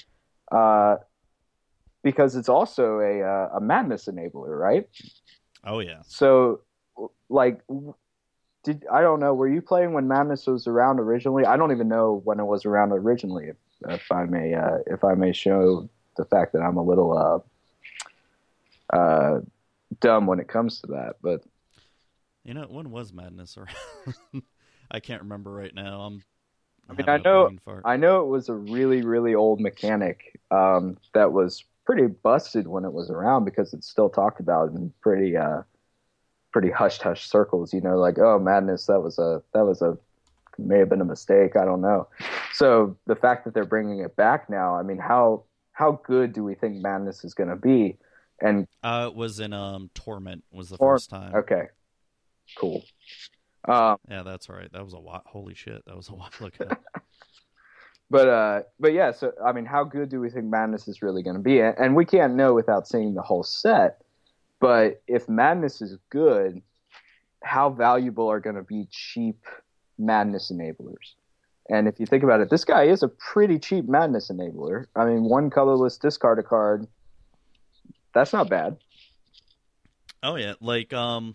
because it's also a madness enabler, right? Oh yeah. So, like, I don't know. Were you playing when madness was around originally? I don't even know when it was around originally. If I may show the fact that I'm a little dumb when it comes to that, but when was madness around? I can't remember right now. I mean, I know it was a really, really old mechanic that was pretty busted when it was around because it's still talked about in pretty hush hush circles. Like, oh, madness, that was a may have been a mistake. I don't know. So the fact that they're bringing it back now, I mean, how good do we think Madness is going to be? And It was in Torment was the or first time. okay, cool. Um, Yeah, that's right. That was a while. Holy shit, that was a while ago. but yeah. So I mean, how good do we think Madness is really going to be? And we can't know without seeing the whole set. But if Madness is good, how valuable are going to be cheap Madness enablers? And if you think about it, this guy is a pretty cheap Madness enabler. I mean, one colorless discard a card. That's not bad. Oh yeah, like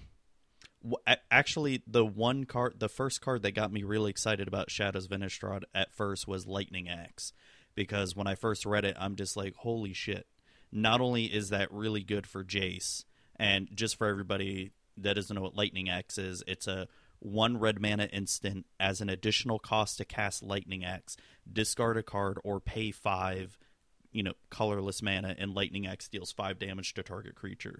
actually, the first card that got me really excited about Shadows of Innistrad at first was Lightning Axe, because when I first read it, I'm just like, holy shit! Not only is that really good for Jace, and just for everybody that doesn't know what Lightning Axe is, it's a one red mana instant as an additional cost to cast Lightning Axe. Discard a card or pay 5, colorless mana, and Lightning Axe deals 5 damage to target creature.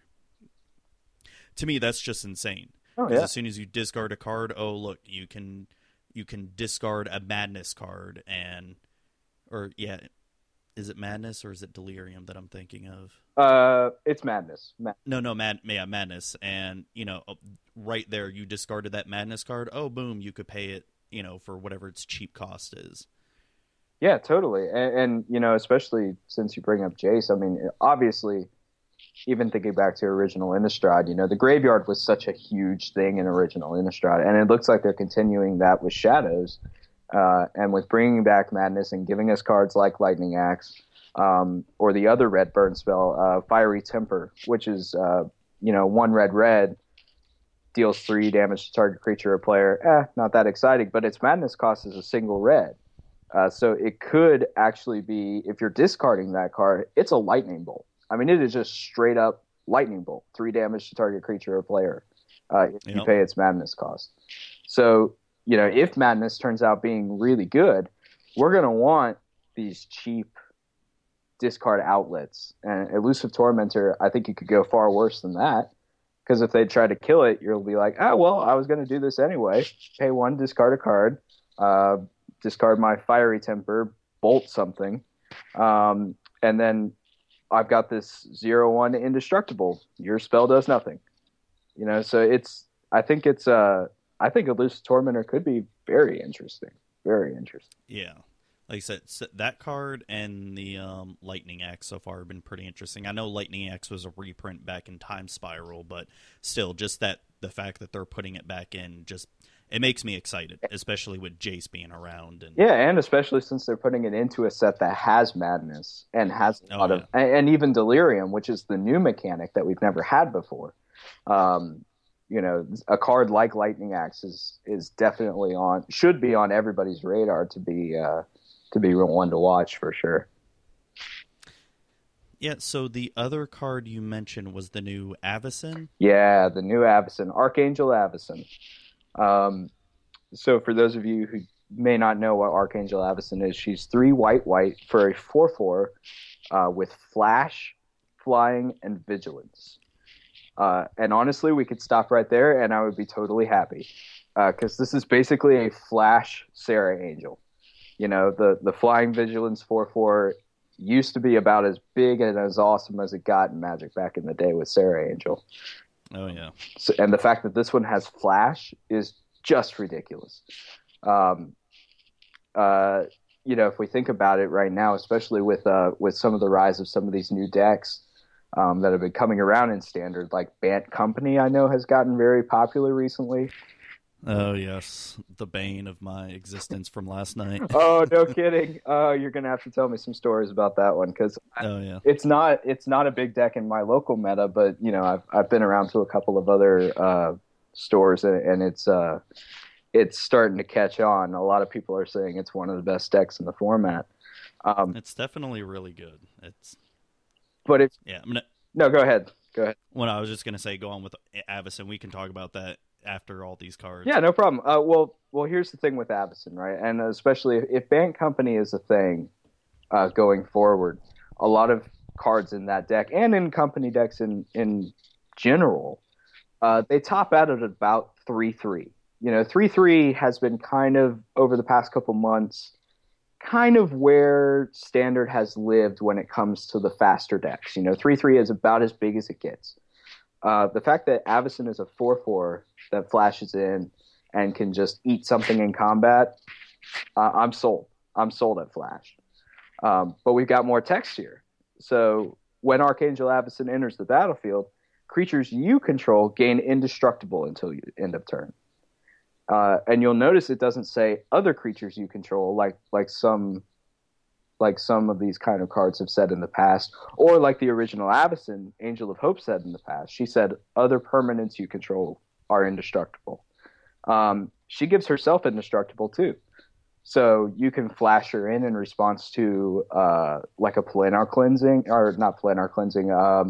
To me, that's just insane. Oh Because yeah. as soon as you discard a card, oh look, you can discard a Madness card, and or yeah, is it Madness or is it Delirium that I'm thinking of? It's Madness. No, no, Madness, and right there you discarded that Madness card. Oh, boom, you could pay it, for whatever its cheap cost is. Yeah, totally. And especially since you bring up Jace, I mean, obviously, even thinking back to original Innistrad, the graveyard was such a huge thing in original Innistrad, and it looks like they're continuing that with Shadows, and with bringing back Madness and giving us cards like Lightning Axe, or the other red burn spell, Fiery Temper, which is one red deals 3 damage to target creature or player. Not that exciting, but its Madness cost is a single red. So it could actually be, if you're discarding that card, it's a lightning bolt. I mean, it is just straight up lightning bolt, 3 damage to target creature or player, if you Yep. pay its Madness cost. So, if Madness turns out being really good, we're going to want these cheap discard outlets. And Elusive Tormentor, I think you could go far worse than that. Because if they try to kill it, you'll be like, well, I was going to do this anyway. Pay 1, discard a card, uh, discard my Fiery Temper, bolt something, and then I've got this 0/1 indestructible. Your spell does nothing. So I think Elusive Tormentor could be very interesting. Very interesting. Yeah. Like I said, that card and the Lightning Axe so far have been pretty interesting. I know Lightning Axe was a reprint back in Time Spiral, but still, just the fact that they're putting it back in, just it makes me excited, especially with Jace being around. And Yeah, and especially since they're putting it into a set that has Madness and has a oh lot yeah, of, and even Delirium, which is the new mechanic that we've never had before. Um, a card like Lightning Axe is definitely should be on everybody's radar to be one to watch for sure. yeah. So the other card you mentioned was the new Avacyn. Yeah, the new Avacyn, Archangel Avacyn. Um, so for those of you who may not know what Archangel Avacyn is, she's 3 white for a 4/4 with flash, flying, and vigilance. And honestly, we could stop right there, and I would be totally happy, because this is basically a flash Sarah Angel. The flying vigilance 4/4 used to be about as big and as awesome as it got in Magic back in the day with Sarah Angel. Oh yeah, So, and the fact that this one has flash is just ridiculous. Um, if we think about it right now, especially with some of the rise of some of these new decks that have been coming around in standard, like Bant Company, I know has gotten very popular recently. oh yes, the bane of my existence from last night. Oh, no kidding! You're gonna have to tell me some stories about that one, because Oh yeah, it's not a big deck in my local meta, but I've been around to a couple of other stores, and it's starting to catch on. A lot of people are saying it's one of the best decks in the format. it's definitely really good. It's But it's yeah. I'm gonna. no, go ahead. Go ahead. Well, I was just gonna say, go on with Avacyn. We can talk about that after all these cards. Yeah, no problem. Well, here's the thing with Avacyn, right? And especially if Bant Company is a thing going forward, a lot of cards in that deck and in company decks in general, they top out at about 3/3. 3-3 has been kind of over the past couple months, kind of where standard has lived when it comes to the faster decks. 3-3 is about as big as it gets. The fact that Avacyn is a 4-4 that flashes in and can just eat something in combat, I'm sold. I'm sold at Flash. But we've got more text here. So when Archangel Avacyn enters the battlefield, creatures you control gain indestructible until you end of turn. And you'll notice it doesn't say other creatures you control, like some of these kind of cards have said in the past, or like the original Avacyn, Angel of Hope, said in the past. She said other permanents you control are indestructible. She gives herself indestructible too. So you can flash her in response to like a planar cleansing, or not planar cleansing.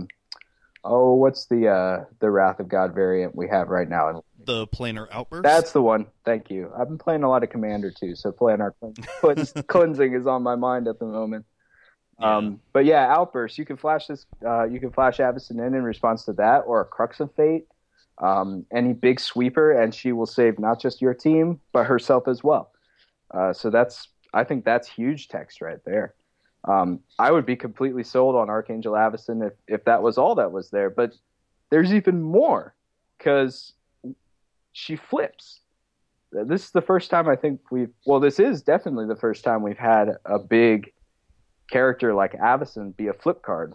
What's the Wrath of God variant we have right now? The planar outburst. That's the one. Thank you. I've been playing a lot of Commander too, so planar cleansing is on my mind at the moment. Yeah. But yeah, outburst. You can flash this. You can flash Avacyn in response to that, or a Crux of Fate. Any big sweeper, and she will save not just your team but herself as well. So I think that's huge text right there. I would be completely sold on Archangel Avacyn if that was all that was there. But there's even more, because she flips. This is the first time I think this is definitely the first time we've had a big character like Avacyn be a flip card.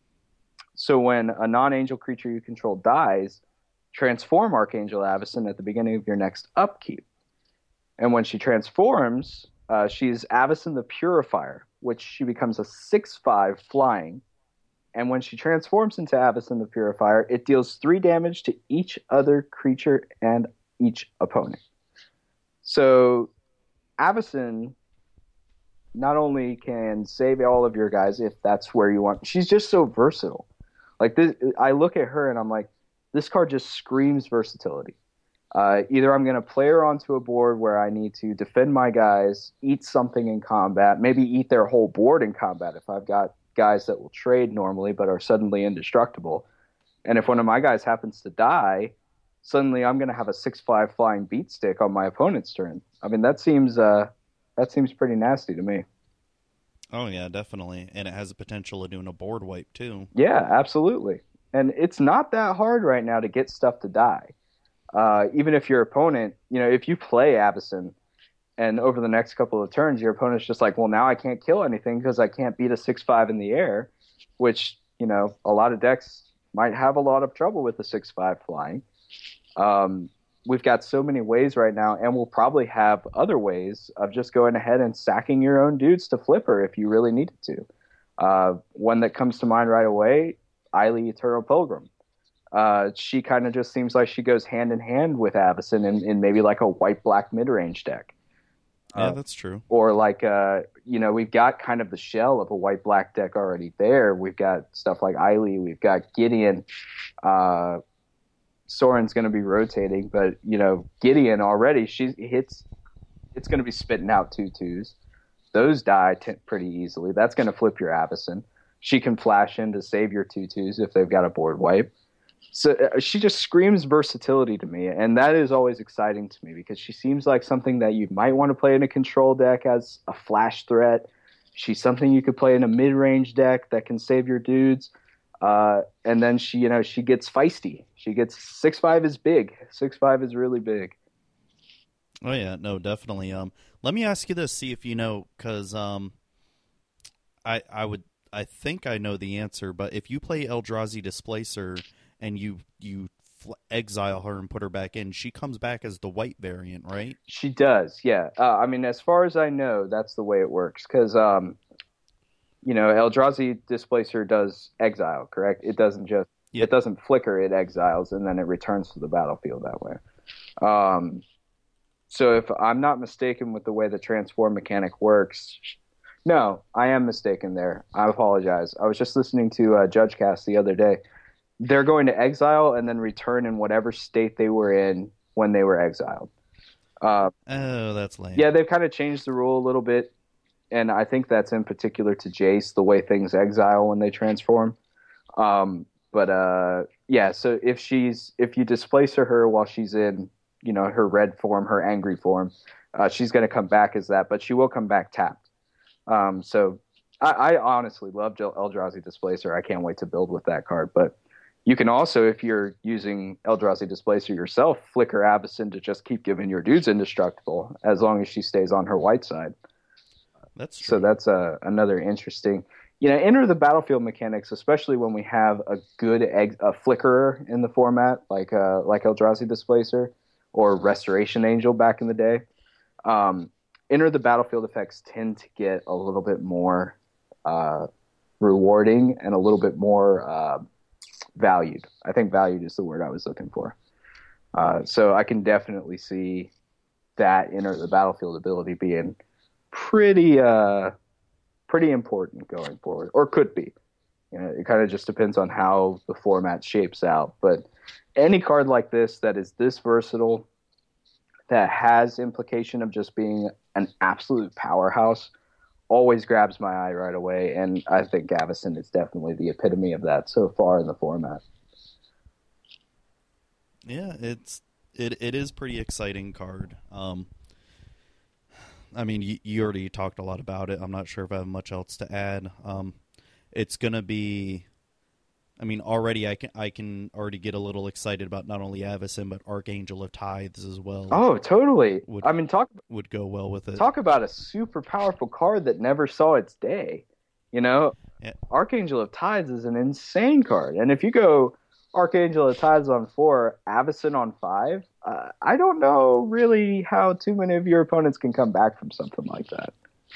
So when a non-angel creature you control dies, transform Archangel Avacyn at the beginning of your next upkeep. And when she transforms, she's Avacyn the Purifier, which she becomes a 6/5 flying. And when she transforms into Avacyn the Purifier, it deals 3 damage to each other creature and each opponent. So Avacyn not only can save all of your guys if that's where you want, she's just so versatile. Like this, I look at her and I'm like, this card just screams versatility. Either I'm going to play her onto a board where I need to defend my guys, eat something in combat, maybe eat their whole board in combat if I've got guys that will trade normally but are suddenly indestructible. And if one of my guys happens to die, suddenly I'm going to have a 6/5 flying beat stick on my opponent's turn. I mean, that seems pretty nasty to me. Oh yeah, definitely, and it has the potential of doing a board wipe too. Yeah, absolutely. And it's not that hard right now to get stuff to die. Even if your opponent, if you play Avacyn and over the next couple of turns, your opponent's just like, well, now I can't kill anything because I can't beat a 6/5 in the air, which, a lot of decks might have a lot of trouble with the 6/5 flying. We've got so many ways right now, and we'll probably have other ways of just going ahead and sacking your own dudes to flipper if you really needed to. One that comes to mind right away, Eiley Eternal Pilgrim. She kind of just seems like she goes hand in hand with Avacyn in maybe like a white-black mid-range deck. Yeah, that's true. Or like, we've got kind of the shell of a white-black deck already there. We've got stuff like Eiley. We've got Gideon. Soren's going to be rotating, but, Gideon already, it's going to be spitting out 2/2s. Those die pretty easily. That's going to flip your Avacyn. She can flash in to save your 2/2s if they've got a board wipe. So she just screams versatility to me, and that is always exciting to me because she seems like something that you might want to play in a control deck as a flash threat. She's something you could play in a mid-range deck that can save your dudes. And then she gets feisty. She gets 6/5 is big. 6/5 is really big. Oh yeah, no, definitely. Let me ask you this, see if you know, because I think I know the answer, but if you play Eldrazi Displacer and you exile her and put her back in, she comes back as the white variant, right? She does, yeah. I mean, as far as I know, that's the way it works. Because, Eldrazi Displacer does exile, correct? It doesn't just, Yep. It doesn't flicker, it exiles, and then it returns to the battlefield that way. So if I'm not mistaken with the way the transform mechanic works, no, I am mistaken there. I apologize. I was just listening to JudgeCast the other day. They're going to exile and then return in whatever state they were in when they were exiled. Oh, that's lame. Yeah, they've kind of changed the rule a little bit, and I think that's in particular to Jace, the way things exile when they transform. So if you displace her while she's in her red form, her angry form. She's going to come back as that, but she will come back tapped. So I honestly love Eldrazi Displacer. I can't wait to build with that card. But you can also, if you're using Eldrazi Displacer yourself, flicker Avacyn to just keep giving your dudes indestructible as long as she stays on her white side. That's true. So that's another interesting, enter the battlefield mechanics, especially when we have a good a flickerer in the format, like Eldrazi Displacer or Restoration Angel back in the day. Enter the battlefield effects tend to get a little bit more rewarding and a little bit more valued. I think valued is the word I was looking for. So I can definitely see that enter the battlefield ability being pretty important going forward, or could be. It kind of just depends on how the format shapes out. But any card like this that is this versatile, that has implication of just being an absolute powerhouse, always grabs my eye right away. And I think Avacyn is definitely the epitome of that so far in the format. Yeah, it is pretty exciting card. I mean, you already talked a lot about it. I'm not sure if I have much else to add. It's gonna be. I mean, already I can already get a little excited about not only Avacyn but Archangel of Tides as well. Oh, totally. I mean, would go well with it. Talk about a super powerful card that never saw its day. Yeah. Archangel of Tides is an insane card, and if you go Archangel of Tides on 4, Avacyn on 5, I don't know really how too many of your opponents can come back from something like that.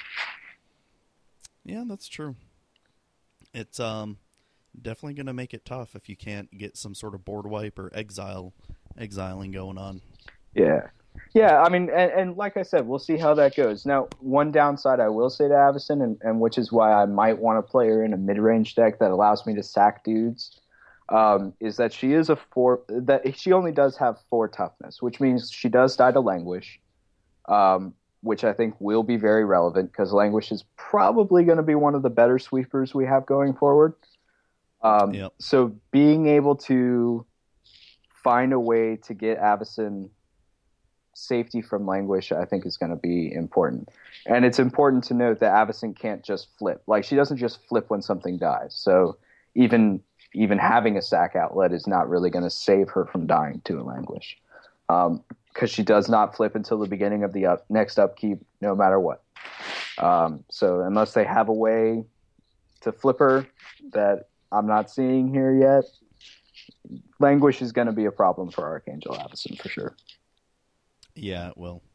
Yeah, that's true. It's definitely going to make it tough if you can't get some sort of board wipe or exiling going on. Yeah. Yeah, I mean, and like I said, we'll see how that goes. Now, one downside I will say to Avacyn, and which is why I might want to play her in a mid-range deck that allows me to sack dudes, is that she is that she only does have 4 toughness, which means she does die to Languish, which I think will be very relevant because Languish is probably going to be one of the better sweepers we have going forward. Yep. So being able to find a way to get Avacyn safety from Languish, I think, is going to be important. And it's important to note that Avacyn can't just flip. Like, she doesn't just flip when something dies. So even having a sack outlet is not really going to save her from dying to a Languish. Because she does not flip until the beginning of the next upkeep, no matter what. So unless they have a way to flip her that I'm not seeing here yet, Languish is going to be a problem for Archangel Avacyn for sure. Yeah, it will.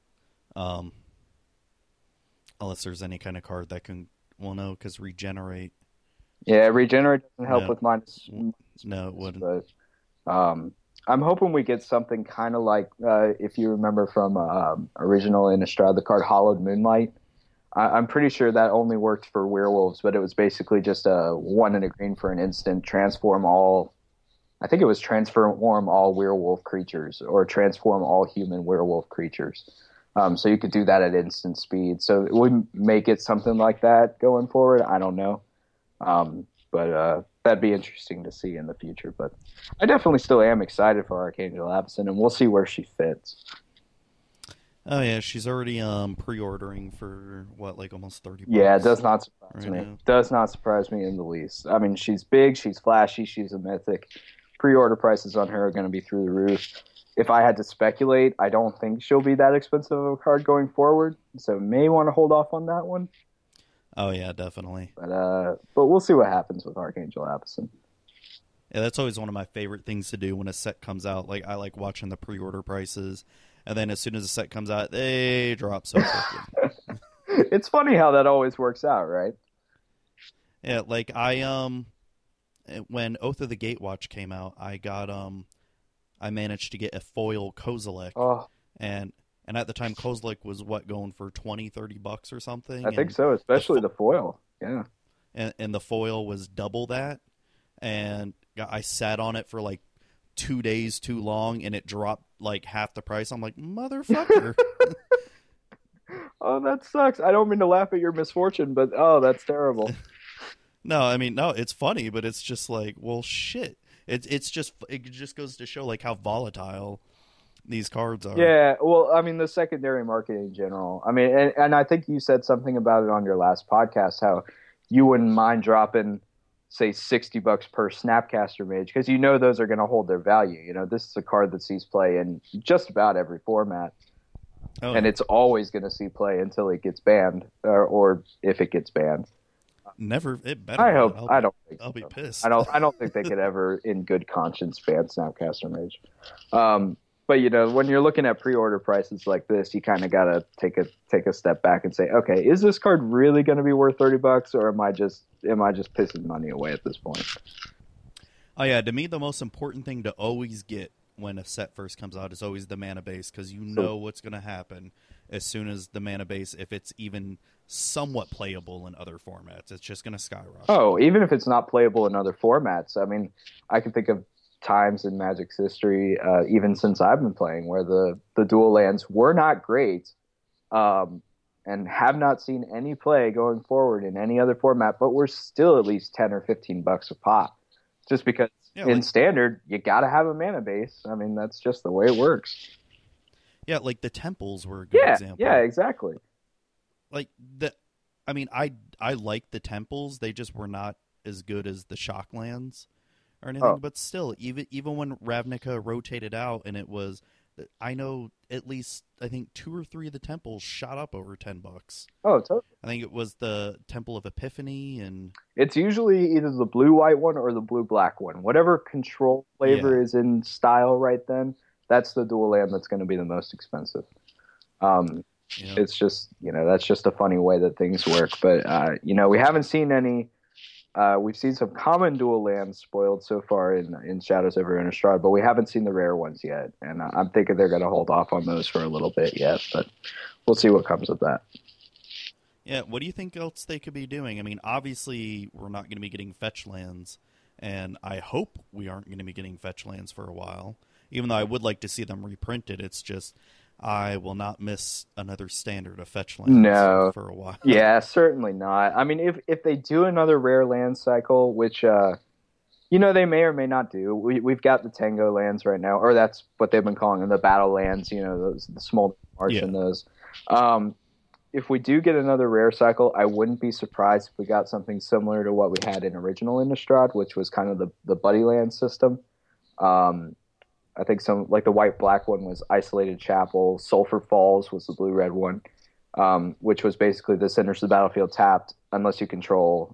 Unless there's any kind of card that can... Well, no, because Regenerate... Yeah, Regenerate doesn't help with minus... No, it wouldn't. But, I'm hoping we get something kind of like, if you remember from original Innistrad, the card Hollowed Moonlight. I'm pretty sure that only worked for werewolves, but it was basically just a 1 and a green for an instant, transform all werewolf creatures, or transform all human werewolf creatures. So you could do that at instant speed. So it would make it something like that going forward. I don't know. But that'd be interesting to see in the future. But I definitely still am excited for Archangel Avacyn, and we'll see where she fits. Oh yeah, she's already pre-ordering for what, almost $30. Yeah, it does not surprise me. Now. Does not surprise me in the least. I mean, she's big, she's flashy, she's a mythic. Pre-order prices on her are going to be through the roof. If I had to speculate, I don't think she'll be that expensive of a card going forward, so may want to hold off on that one. Oh yeah, definitely. But we'll see what happens with Archangel Avacyn. Yeah, that's always one of my favorite things to do when a set comes out. Like, I like watching the pre-order prices, and then as soon as the set comes out, they drop so quickly. It's funny how that always works out, right? Yeah, like when Oath of the Gatewatch came out, I managed to get a foil Kozilek. Oh. And at the time, Kozilek was going for $20-$30 or something. I think so, especially the foil. Yeah. And the foil was double that. And I sat on it for 2 days too long, and it dropped half the price. I'm like, motherfucker. Oh, that sucks. I don't mean to laugh at your misfortune, but that's terrible. No, I mean, no, it's funny, but it's just well, shit. It just goes to show how volatile these cards are. Yeah, well, I mean, the secondary market in general. I mean, and I think you said something about it on your last podcast, how you wouldn't mind dropping, say, $60 per Snapcaster Mage, because you know those are going to hold their value. You know, this is a card that sees play in just about every format, Oh and yeah. it's always going to see play until it gets banned, or if it gets banned. Never. It better I not. hope. I don't think I'll be so. pissed. I don't think they could ever, in good conscience, ban Snapcaster Mage. But you know, when you're looking at pre-order prices like this, you kind of gotta take a step back and say, okay, is this card really going to be worth $30, or am I just pissing money away at this point? Oh yeah, to me the most important thing to always get when a set first comes out is always the mana base, because you So, know what's going to happen as soon as the mana base, if it's even somewhat playable in other formats, it's just going to skyrocket. oh, even if it's not playable in other formats, I mean, I can think of times in Magic's history, even since I've been playing, where the dual lands were not great, um, and have not seen any play going forward in any other format, but we're still at least $10 or $15 a pop, just because Yeah, in like standard you got to have a mana base. I mean, that's just the way it works. like the temples were a good Yeah, yeah, example. exactly. Like the, I mean, I like the temples. They just were not as good as the shocklands or Oh, anything. But still, even when Ravnica rotated out, and it was, I know at least I think two or three of the temples shot up over $10. oh, totally. I think it was the Temple of Epiphany, and It's usually either the blue white one or the blue black one. Whatever control flavor yeah, is in style right then, that's the dual land that's going to be the most expensive. Um, yeah, it's just, you know, that's just a funny way that things work. But you know, we haven't seen any. We've seen some common dual lands spoiled so far in Shadows over Innistrad, but we haven't seen the rare ones yet. And I'm thinking they're going to hold off on those for a little bit yet. But we'll see what comes of that. yeah. What do you think else they could be doing? I mean, obviously we're not going to be getting fetch lands, and I hope we aren't going to be getting fetch lands for a while. Even though I would like to see them reprinted, it's just I will not miss another standard of fetch lands No, for a while. yeah, certainly not. I mean, if they do another rare land cycle, which you know they may or may not do, we've got the Tango lands right now, or that's what they've been calling them, the battle lands. You know, those the small march Yeah. and those. Um, if we do get another rare cycle, I wouldn't be surprised if we got something similar to what we had in original Innistrad, which was kind of the buddy land system. Um, I think some like the white black one was Isolated Chapel. Sulphur Falls was the blue red one, which was basically this enters the battlefield tapped unless you control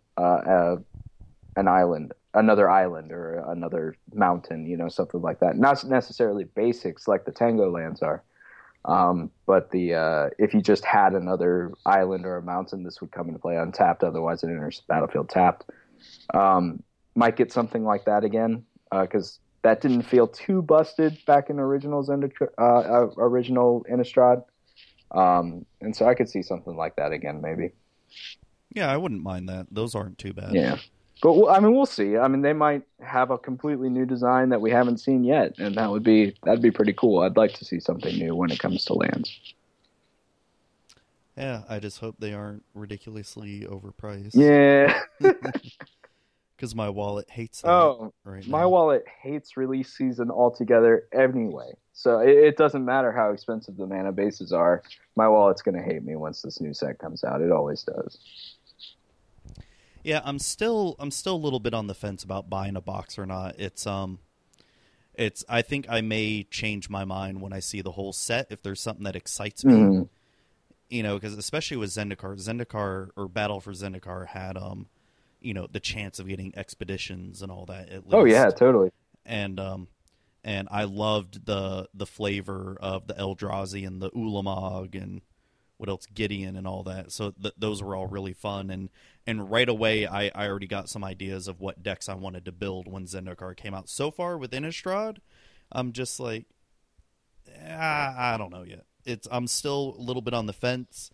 an island, another island, or another mountain, you know, something like that. Not necessarily basics like the Tango lands are, but the if you just had another island or a mountain, this would come into play untapped. Otherwise, it enters the battlefield tapped. Um, might get something like that again because that didn't feel too busted back in original Innistrad. And so I could see something like that again, maybe. Yeah, I wouldn't mind that. Those aren't too bad. Yeah. But I mean, we'll see. I mean, they might have a completely new design that we haven't seen yet, and that'd be pretty cool. I'd like to see something new when it comes to lands. Yeah, I just hope they aren't ridiculously overpriced. Yeah. Because my wallet hates that Oh, right my now. wallet hates release season altogether anyway. So it doesn't matter how expensive the mana bases are. My wallet's going to hate me once this new set comes out. It always does. Yeah, I'm still a little bit on the fence about buying a box or not. It's I think I may change my mind when I see the whole set if there's something that excites me. Hmm. You know, because especially with Zendikar or Battle for Zendikar had the chance of getting expeditions and all that at Oh yeah, least. totally. And and I loved the flavor of the Eldrazi and the Ulamog and what else, Gideon and all that. So those were all really fun, and right away I already got some ideas of what decks I wanted to build when Zendikar came out. So far with Innistrad, I'm just like, I don't know yet. I'm still a little bit on the fence.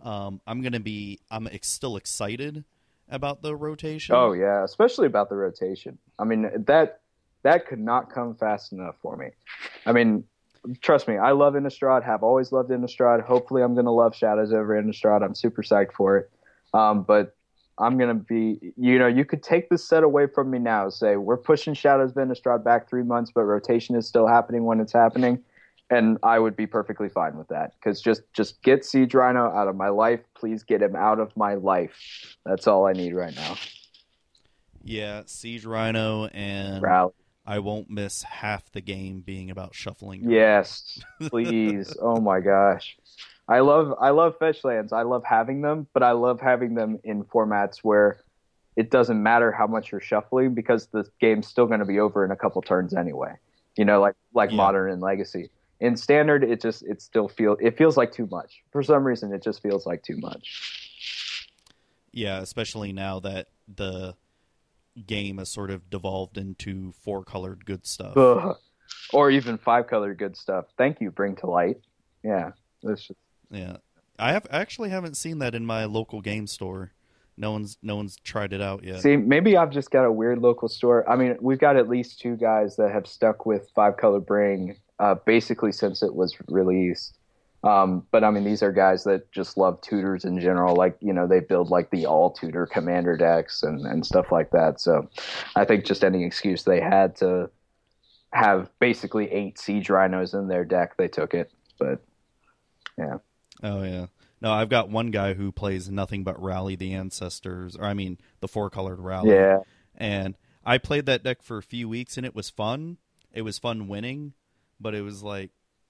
Still excited about the rotation. Oh yeah, especially about the rotation. I mean that could not come fast enough for me. I mean, trust me, I love Innistrad. Have always loved Innistrad. Hopefully, I'm going to love Shadows over Innistrad. I'm super psyched for it. But I'm going to be, you know, you could take this set away from me now. Say we're pushing Shadows of Innistrad back 3 months, but rotation is still happening when it's happening. And I would be perfectly fine with that because just get Siege Rhino out of my life. Please get him out of my life. That's all I need right now. Yeah, Siege Rhino, and Rally. I won't miss half the game being about shuffling around. Yes, please. Oh my gosh. I love fetch lands. I love having them, but I love having them in formats where it doesn't matter how much you're shuffling because the game's still going to be over in a couple turns anyway. Like Yeah. modern and legacy. In standard, it feels like too much. For some reason, it just feels like too much. Yeah, especially now that the game has sort of devolved into four colored good stuff. Ugh. Or even five color good stuff. Thank you, Bring to Light. Yeah, that's just Yeah. I actually haven't seen that in my local game store. No one's tried it out yet. See, maybe I've just got a weird local store. I mean, we've got at least two guys that have stuck with Five Color Bring basically since it was released. But I mean, these are guys that just love tutors in general. Like, they build like the all tutor commander decks and stuff like that. So I think just any excuse they had to have basically 8 Siege Rhinos in their deck, they took it. But yeah. Oh yeah. No, I've got one guy who plays nothing but Rally the Ancestors, or I mean the four colored Rally, Yeah. and I played that deck for a few weeks and it was fun. It was fun winning, but it was like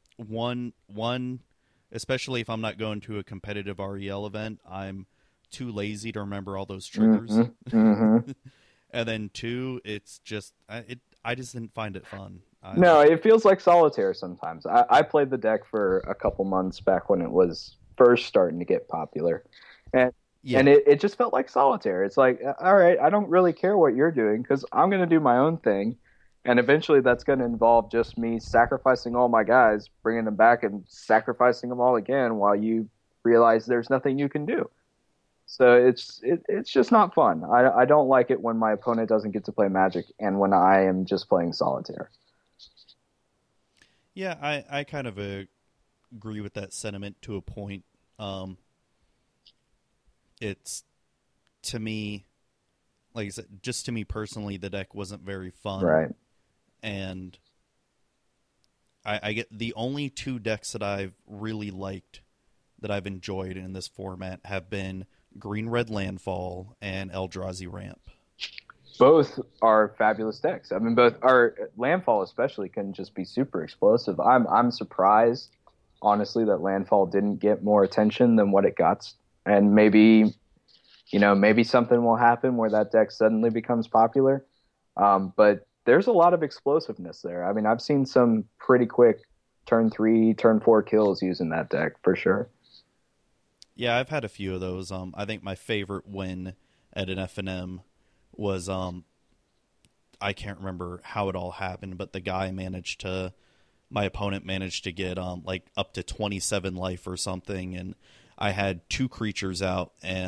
one, especially if I'm not going to a competitive REL event, I'm too lazy to remember all those triggers. Hmm. Hmm. And then two, it's just I just didn't find it fun. No, it feels like solitaire sometimes. I played the deck for a couple months back when it was first starting to get popular. And and Yeah. it just felt like solitaire. It's like, all right, I don't really care what you're doing because I'm going to do my own thing. And eventually that's going to involve just me sacrificing all my guys, bringing them back and sacrificing them all again while you realize there's nothing you can do. So it's just not fun. I don't like it when my opponent doesn't get to play Magic and when I am just playing solitaire. Yeah, I kind of agree with that sentiment to a point. Um, it's to me, like I said, just to me personally, the deck wasn't very fun, Right. and I get the only two decks that I've really liked that I've enjoyed in this format have been Green Red Landfall and Eldrazi Ramp. Both are fabulous decks. I mean, both our Landfall especially can just be super explosive. I'm surprised, honestly, that Landfall didn't get more attention than what it got, and maybe something will happen where that deck suddenly becomes popular. But there's a lot of explosiveness there. I mean, I've seen some pretty quick turn 3, turn 4 kills using that deck for sure. Yeah, I've had a few of those. I think my favorite win at an FNM was I can't remember how it all happened, but the guy managed to my opponent managed to get like up to 27 life or something, and I had two creatures out,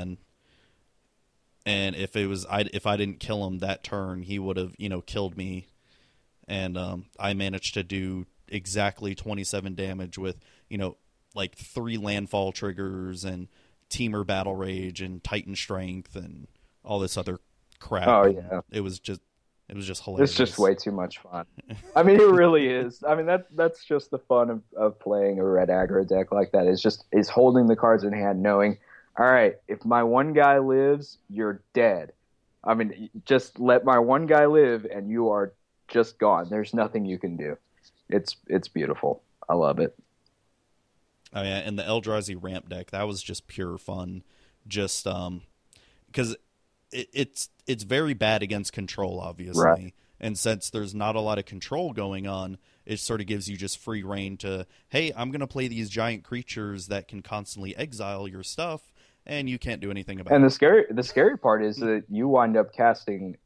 and if I didn't kill him that turn, he would have killed me, and I managed to do exactly 27 damage with like three landfall triggers and Teamer Battle Rage and Titan Strength and all this other crap, Oh and yeah. it was just It's just hilarious. way too much fun. I mean, it really is. I mean, that's just the fun of playing a red aggro deck like that. Is holding the cards in hand, knowing, all right, if my one guy lives, you're dead. I mean, just let my one guy live, and you are just gone. There's nothing you can do. It's beautiful. I love it. Oh yeah, and the Eldrazi ramp deck, that was just pure fun. Just because it's very bad against control, Right. obviously, and since there's not a lot of control going on, it sort of gives you just free reign to, hey, I'm gonna play these giant creatures that can constantly exile your stuff, and you can't do anything And about the scary part is it. that you wind up casting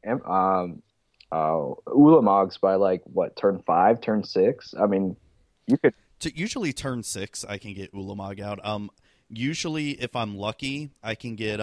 Ulamogs by like what turn 5, turn 6. I mean, you could. To usually turn 6, I can get Ulamog out. Usually if I'm lucky, I can get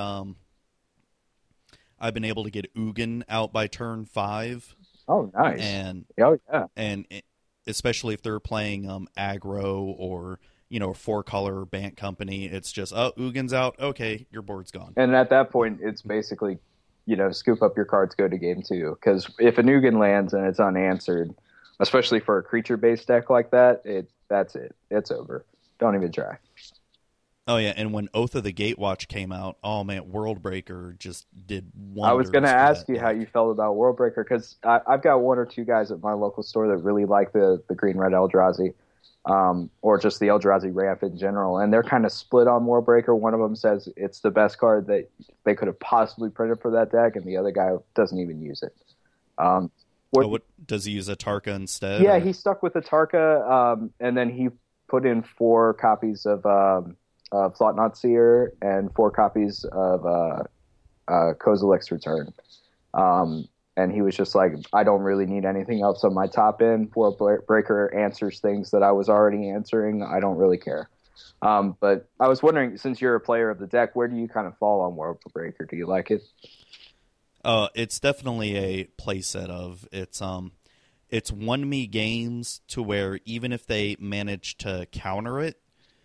I've been able to get Ugin out by turn 5, Oh, nice. and Oh, yeah. and especially if they're playing aggro or a four color Bant company, it's just, oh, Ugin's out, okay, your board's gone. And at that point, it's basically, scoop up your cards, go to game 2. Because if a Nugan lands and it's unanswered, especially for a creature-based deck like that, that's it. It's over. Don't even try. Oh yeah, and when Oath of the Gatewatch came out, oh man, World Breaker just did I was going to wonders for ask that you how you deck. felt about World Breaker because I've got one or two guys at my local store that really like the green red Eldrazi, or just the Eldrazi ramp in general, and they're kind of split on World Breaker. One of them says it's the best card that they could have possibly printed for that deck, and the other guy doesn't even use it. Um, Oh, what? what does he use a Tarka instead, Yeah, or he stuck with the Tarka, and then he put in four copies of Thought-Knot Seer and four copies of Kozilek's Return. And he was just like, I don't really need anything else on my top end. World Breaker answers things that I was already answering. I don't really care. But I was wondering, since you're a player of the deck, where do you kind of fall on World Breaker? Do you like it? it's definitely a playset of it's won me games to where even if they manage to counter it,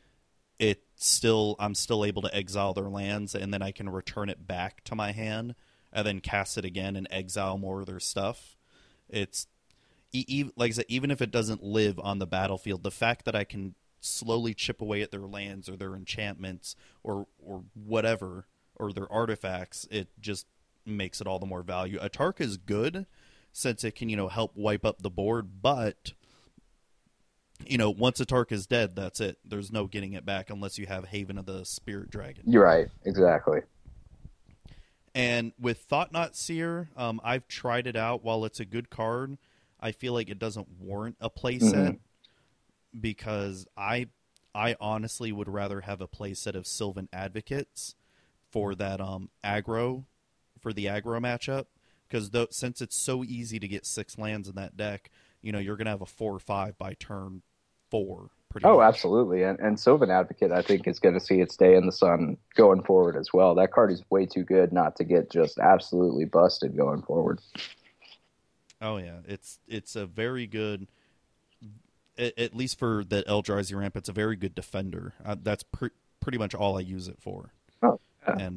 I'm still able to exile their lands, and then I can return it back to my hand and then cast it again and exile more of their stuff. It's like I said, even if it doesn't live on the battlefield, the fact that I can slowly chip away at their lands or their enchantments or whatever or their artifacts, it just makes it all the more value. Atark is good since it can help wipe up the board, but once Atark is dead, that's it. There's no getting it back unless you have Haven of the Spirit Dragon. You're right, exactly. And with Thought-Knot Seer, I've tried it out. While it's a good card, I feel like it doesn't warrant a playset Hmm. because I honestly would rather have a playset of Sylvan Advocates for that aggro for the aggro matchup because since it's so easy to get 6 lands in that deck, you're gonna have a 4 or 5 by turn 4 pretty Oh, much. absolutely. And Sylvan Advocate, I think, is going to see its day in the sun going forward as well. That card is way too good not to get just absolutely busted going forward. Oh yeah, it's a very good, at least for the Eldrazi ramp. It's a very good defender. That's pretty much all I use it for. Oh, yeah. And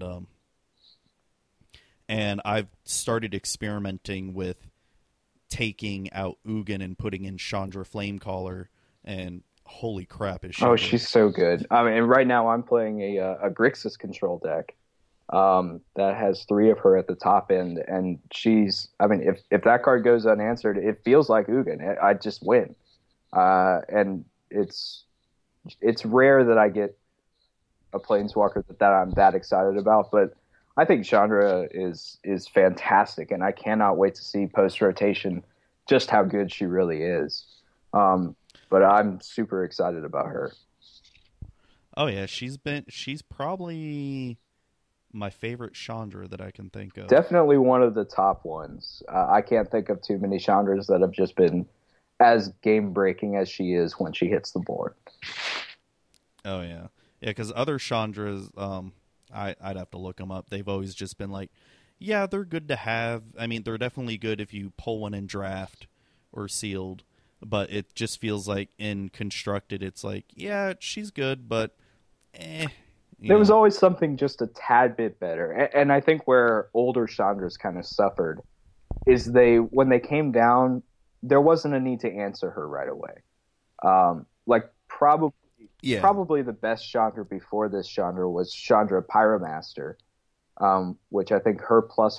I've started experimenting with taking out Ugin and putting in Chandra Flamecaller, and holy crap, is she Oh, good? she's so good. I mean, right now I'm playing a Grixis control deck that has three of her at the top end, and she's. I mean, if that card goes unanswered, it feels like Ugin. I just win, and it's rare that I get a planeswalker that I'm that excited about, but I think Chandra is fantastic, and I cannot wait to see post rotation just how good she really is. Um, but I'm super excited about her. Oh yeah, she's probably my favorite Chandra that I can think of. Definitely one of the top ones. I can't think of too many Chandras that have just been as game breaking as she is when she hits the board. Oh yeah, yeah. Because other Chandras, I'd have to look them up. They've always just been like, yeah, they're good to have. I mean, they're definitely good if you pull one in draft or sealed. But it just feels like in constructed, it's like, yeah, she's good, but eh, you There was know. always something just a tad bit better, and I think where older Chandras kind of suffered is they when they came down, there wasn't a need to answer her right away. Like Yeah, probably the best Chandra before this Chandra was Chandra Pyromaster, which I think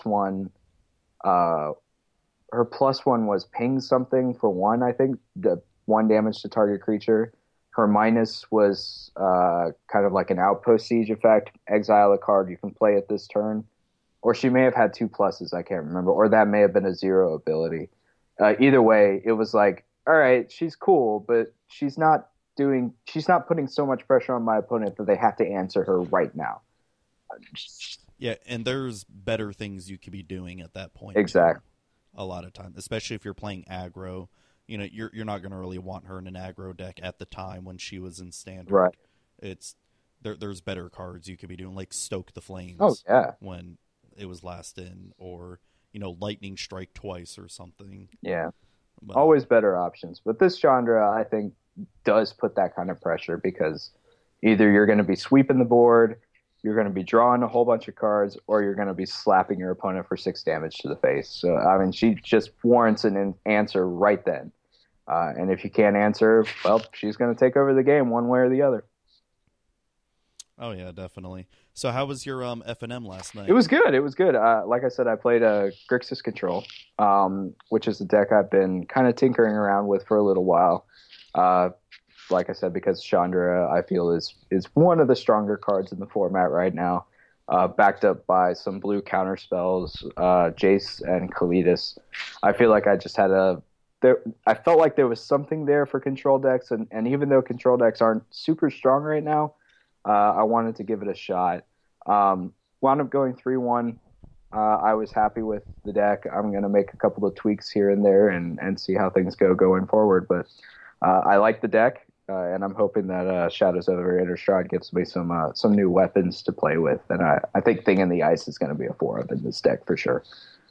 uh, her plus one was ping something for one. I think the one damage to target creature. Her minus was kind of like an outpost siege effect. Exile a card you can play at this turn, or she may have had two pluses. I can't remember, or that may have been a zero ability. Either way, it was like, all right, she's cool, but she's not putting so much pressure on my opponent that they have to answer her right now. yeah, and there's better things you could be doing at that point too. Exactly. A lot of time, especially if you're playing aggro. You're not going to really want her in an aggro deck at the time when she was in Right. standard. It's there's better cards you could be doing, like Stoke the Oh Flames yeah. when it was last in, or Lightning Strike twice or something. Yeah. But Always better options. But this Chandra, I think, does put that kind of pressure because either you're going to be sweeping the board, you're going to be drawing a whole bunch of cards, or you're going to be slapping your opponent for 6 damage to the face. So, I mean, she just warrants an answer right then. And if you can't answer, well, she's going to take over the game one way or the other. Oh yeah, definitely. So how was your F&M last It night? was good. It was good. Like I said, I played Grixis Control, which is a deck I've been kind of tinkering around with for a little while. Uh, like I said, because Chandra, I feel is one of the stronger cards in the format right now, backed up by some blue counter spells, Jace and Kalidas. I feel like I just had a there. I felt like there was something there for control decks, and even though control decks aren't super strong right now, I wanted to give it a shot. Wound up going 3-1. I was happy with the deck. I'm going to make a couple of tweaks here and there and see how things go going forward. But I like the deck, and I'm hoping that Shadows over Innistrad gives me some new weapons to play with. And I think Thing in the Ice is going to be a 4-up in this deck for sure.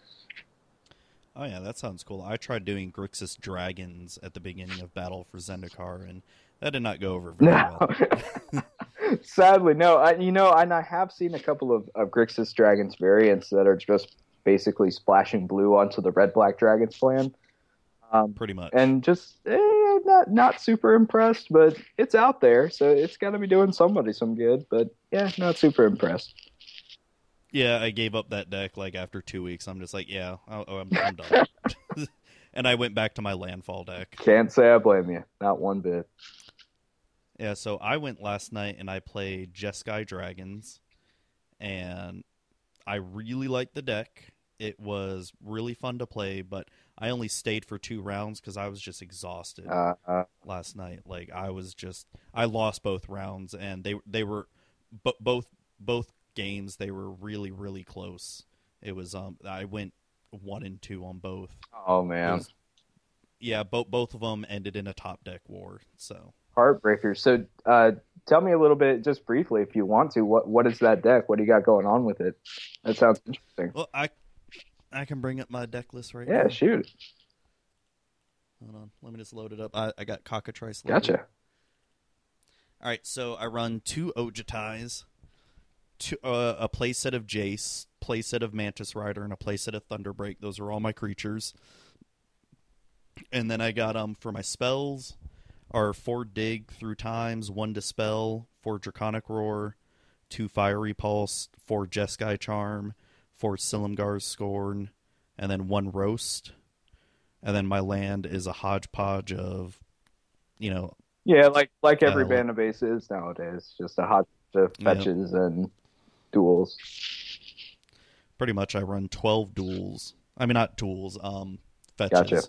Oh yeah, that sounds cool. I tried doing Grixis Dragons at the beginning of Battle for Zendikar, and that did not go over very No, well. sadly, no. And I have seen a couple of Grixis Dragons variants that are just basically splashing blue onto the red black Dragons plan. Pretty much. And just not super impressed, but it's out there, so it's got to be doing somebody some good. But yeah, not super impressed. Yeah, I gave up that deck like after 2 weeks. I'm just like, yeah, I'm done. And I went back to my landfall deck. Can't say I blame you, not one bit. Yeah, so I went last night and I played Jeskai Dragons, and I really liked the deck. It was really fun to play, but I only stayed for 2 rounds because I was just exhausted Uh, uh, last night. Like I lost both rounds, and they were both games. They were really really close. It was I went 1-2 on both. oh It man, was yeah, both of them ended in a top deck war. So heartbreaker. So tell me a little bit, just briefly, if you want to. What is that deck? What do you got going on with it? That sounds interesting. well, I can bring up my deck list right Yeah, now. shoot. Hold on, let me just load it up. I got Cockatrice loaded. Gotcha. All right, so I run 2 Ojutais, a playset of Jace, playset of Mantis Rider, and a playset of Thunderbreak. Those are all my creatures. And then I got for my spells are 4 Dig through times, 1 Dispel, 4 Draconic Roar, 2 Fiery Pulse, 4 Jeskai Charm, 4 Silumgar's Scorn, and then 1 Roast. And then my land is a hodgepodge of, you know, Yeah, like every like band of base is nowadays, just a hot of yeah, fetches and duels. pretty much I run 12 duels. I mean not duels, Gotcha. fetches.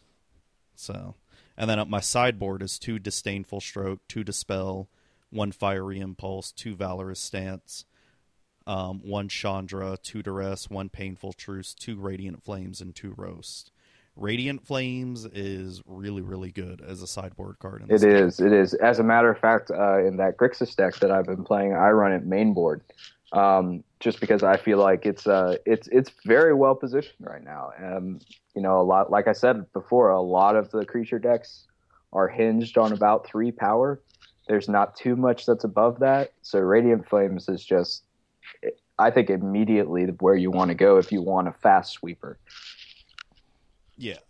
So, and then my sideboard is 2 Disdainful Stroke, 2 Dispel, 1 Fiery Impulse, 2 Valorous Stance, 1 Chandra, 2 Duress, 1 Painful Truce, 2 Radiant Flames, and 2 Roast. Radiant Flames is really, really good as a sideboard card in It this is. deck. It is. As a matter of fact, in that Grixis deck that I've been playing, I run it main board, just because I feel like it's very well positioned right now. A lot, like I said before, a lot of the creature decks are hinged on about 3 power. There's not too much that's above that, so Radiant Flames is just, I think, immediately where you want to go if you want a fast sweeper. Yeah.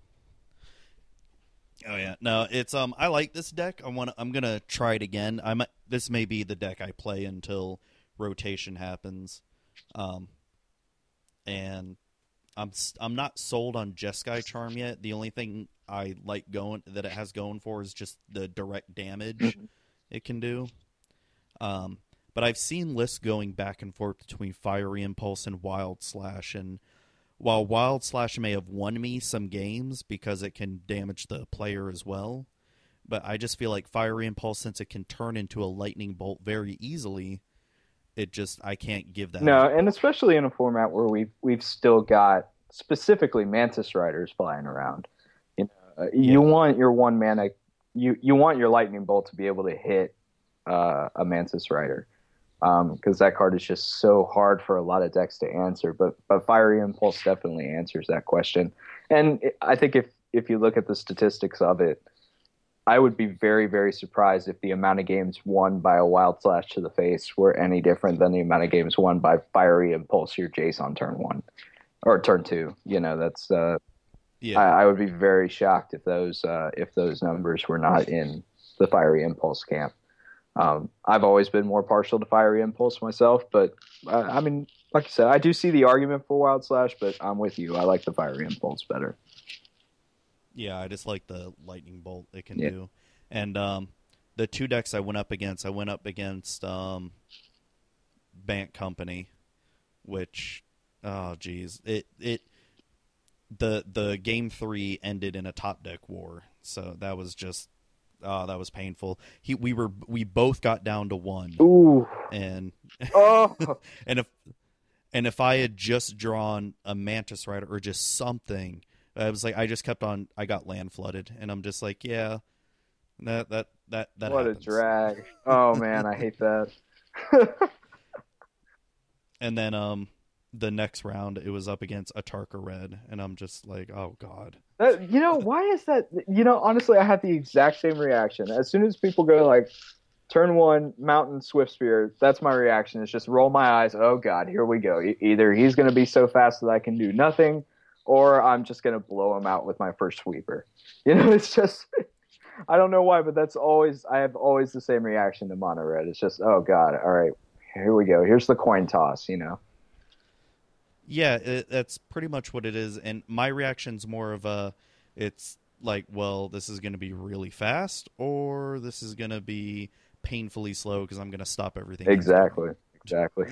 Oh yeah. No, it's I like this deck. I'm going to try it again. This may be the deck I play until rotation happens. Um and I'm not sold on Jeskai Charm yet. The only thing I like going that it has going for is just the direct damage Mhm. it can do. Um, but I've seen lists going back and forth between Fiery Impulse and Wild Slash, and while Wild Slash may have won me some games because it can damage the player as well, but I just feel like Fiery Impulse, since it can turn into a lightning bolt very easily, I can't give that No, up. and especially in a format where we've still got specifically Mantis Riders flying around. You Yeah, want your one mana, you want your lightning bolt to be able to hit a Mantis Rider, because that card is just so hard for a lot of decks to answer. But Fiery Impulse definitely answers that question. And I think if you look at the statistics of it, I would be very, very surprised if the amount of games won by a Wild Slash to the face were any different than the amount of games won by Fiery Impulse or Jace on turn 1 or turn 2. That's Yeah. I would be very shocked if those numbers were not in the Fiery Impulse camp. I've always been more partial to Fiery Impulse myself, but I mean, like I said, I do see the argument for Wild Slash, but I'm with you. I like the Fiery Impulse better. Yeah, I just like the lightning bolt it can Yeah. do. And the two decks I went up against Bant Company, which oh geez. The game 3 ended in a top deck war. So that was just that was painful. We both got down to 1 Ooh. and Oh. and if I had just drawn a Mantis Rider or just something, I was like, I just kept on. I got land flooded, and I'm just like, yeah, that What a happens. drag. Oh man, I hate that. And then the next round it was up against a Tarka Red, and I'm just like, oh god. Why is that? Honestly, I had the exact same reaction. As soon as people go like turn one, Mountain Swift Spear, that's my reaction. It's just roll my eyes. Oh God, here we go. Either he's going to be so fast that I can do nothing, or I'm just going to blow him out with my first sweeper. It's just I don't know why, but I have always the same reaction to Mono Red. It's just oh God, all right, here we go. Here's the coin toss. Yeah, that's pretty much what it is. And my reaction's more of it's like, well, this is going to be really fast, or this is going to be painfully slow because I'm going to stop everything he's doing. Exactly, exactly.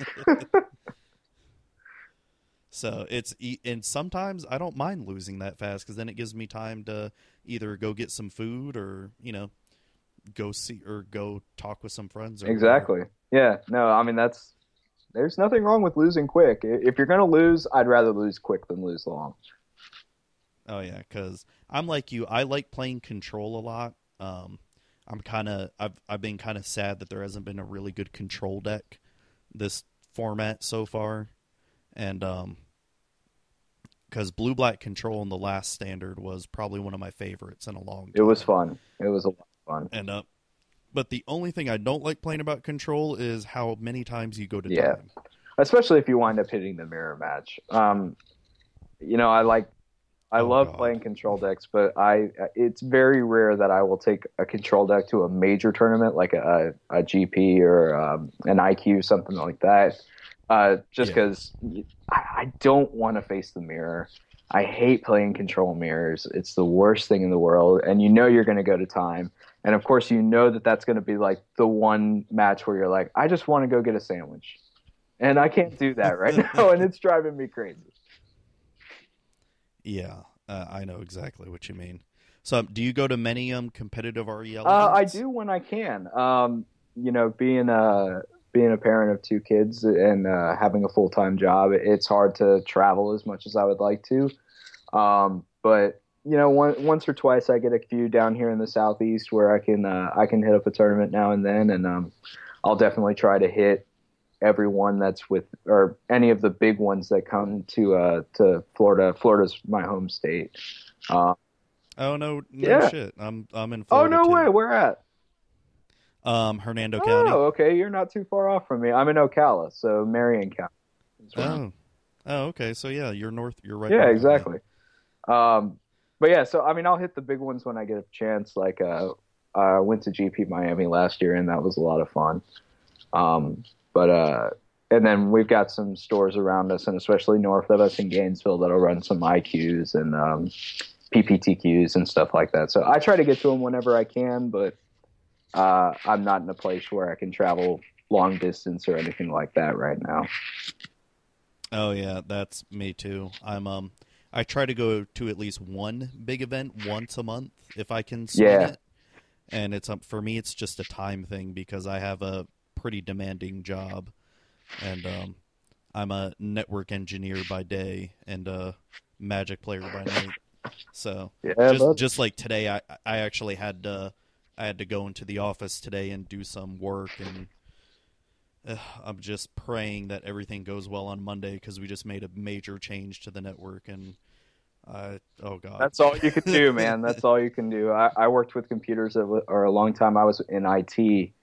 So and sometimes I don't mind losing that fast because then it gives me time to either go get some food or go see or go talk with some friends or whatever. Exactly. Yeah. No, I mean there's nothing wrong with losing quick. If you're gonna lose, I'd rather lose quick than lose long. Oh yeah, because I'm like you. I like playing control a lot. I've been kind of sad that there hasn't been a really good control deck this format so far, and because blue black control in the last standard was probably one of my favorites in a long It was time. fun. It was a lot of fun. And but the only thing I don't like playing about control is how many times you go to Yeah. time. Especially if you wind up hitting the mirror match. I Oh love God. playing control decks, but I it's very rare that I will take a control deck to a major tournament like a GP or an IQ, something like that. Just Yeah. because I don't want to face the mirror. I hate playing control mirrors. It's the worst thing in the world, and you're going to go to time. And of course, that that's going to be like the one match where you're like, I just want to go get a sandwich, and I can't do that right now, and it's driving me crazy. Yeah, I know exactly what you mean. So, do you go to many competitive REL I events? do when I can. Being a parent of two kids and having a full time job, it's hard to travel as much as I would like to. But once or twice I get a few down here in the southeast where I can hit up a tournament now and then, and I'll definitely try to hit everyone that's with or any of the big ones that come to Florida. Florida's my home state. Uh, Oh no, no yeah. shit. I'm in Oh Florida no way. too. Where at? Hernando County. Oh, okay. You're not too far off from me. I'm in Ocala, so Marion County is where I'm. Oh, oh, okay. So yeah, you're north. You're right Yeah, north of me. exactly. Um, but yeah, so I mean, I'll hit the big ones when I get a chance. Like, I went to GP Miami last year, and that was a lot of fun. But and then we've got some stores around us, and especially north of us in Gainesville, that'll run some IQs and PPTQs and stuff like that. So I try to get to them whenever I can, but I'm not in a place where I can travel long distance or anything like that right now. Oh yeah, that's me too. I try to go to at least one big event once a month if I can swing Yeah, it. And it's for me it's just a time thing because I have a pretty demanding job and I'm a network engineer by day and a Magic player by night. So yeah, but just like today, I actually I had to go into the office today and do some work, and I'm just praying that everything goes well on Monday because we just made a major change to the network, and oh god. that's all you can do, man. That's all you can do. I worked with computers or a long time. I was in IT,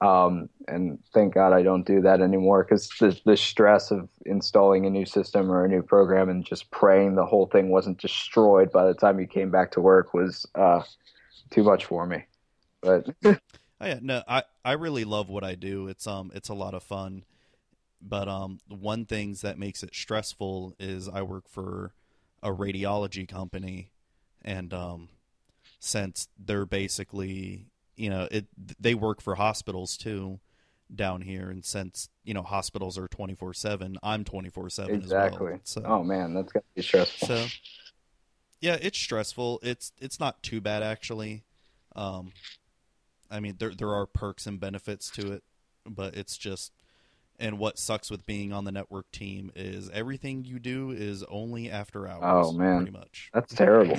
And thank God I don't do that anymore because the stress of installing a new system or a new program and just praying the whole thing wasn't destroyed by the time you came back to work was too much for me. But Oh yeah, no, I really love what I do. It's a lot of fun. But one things that makes it stressful is I work for a radiology company, and since they're basically, they work for hospitals too down here, and since hospitals are 24/7, I'm 24/7 as well. exactly. So Oh man, that's gotta be stressful. so yeah, it's stressful. It's not too bad actually. Um, I mean, there are perks and benefits to it, but it's just, and what sucks with being on the network team is everything you do is only after Oh hours, man, pretty much. that's terrible.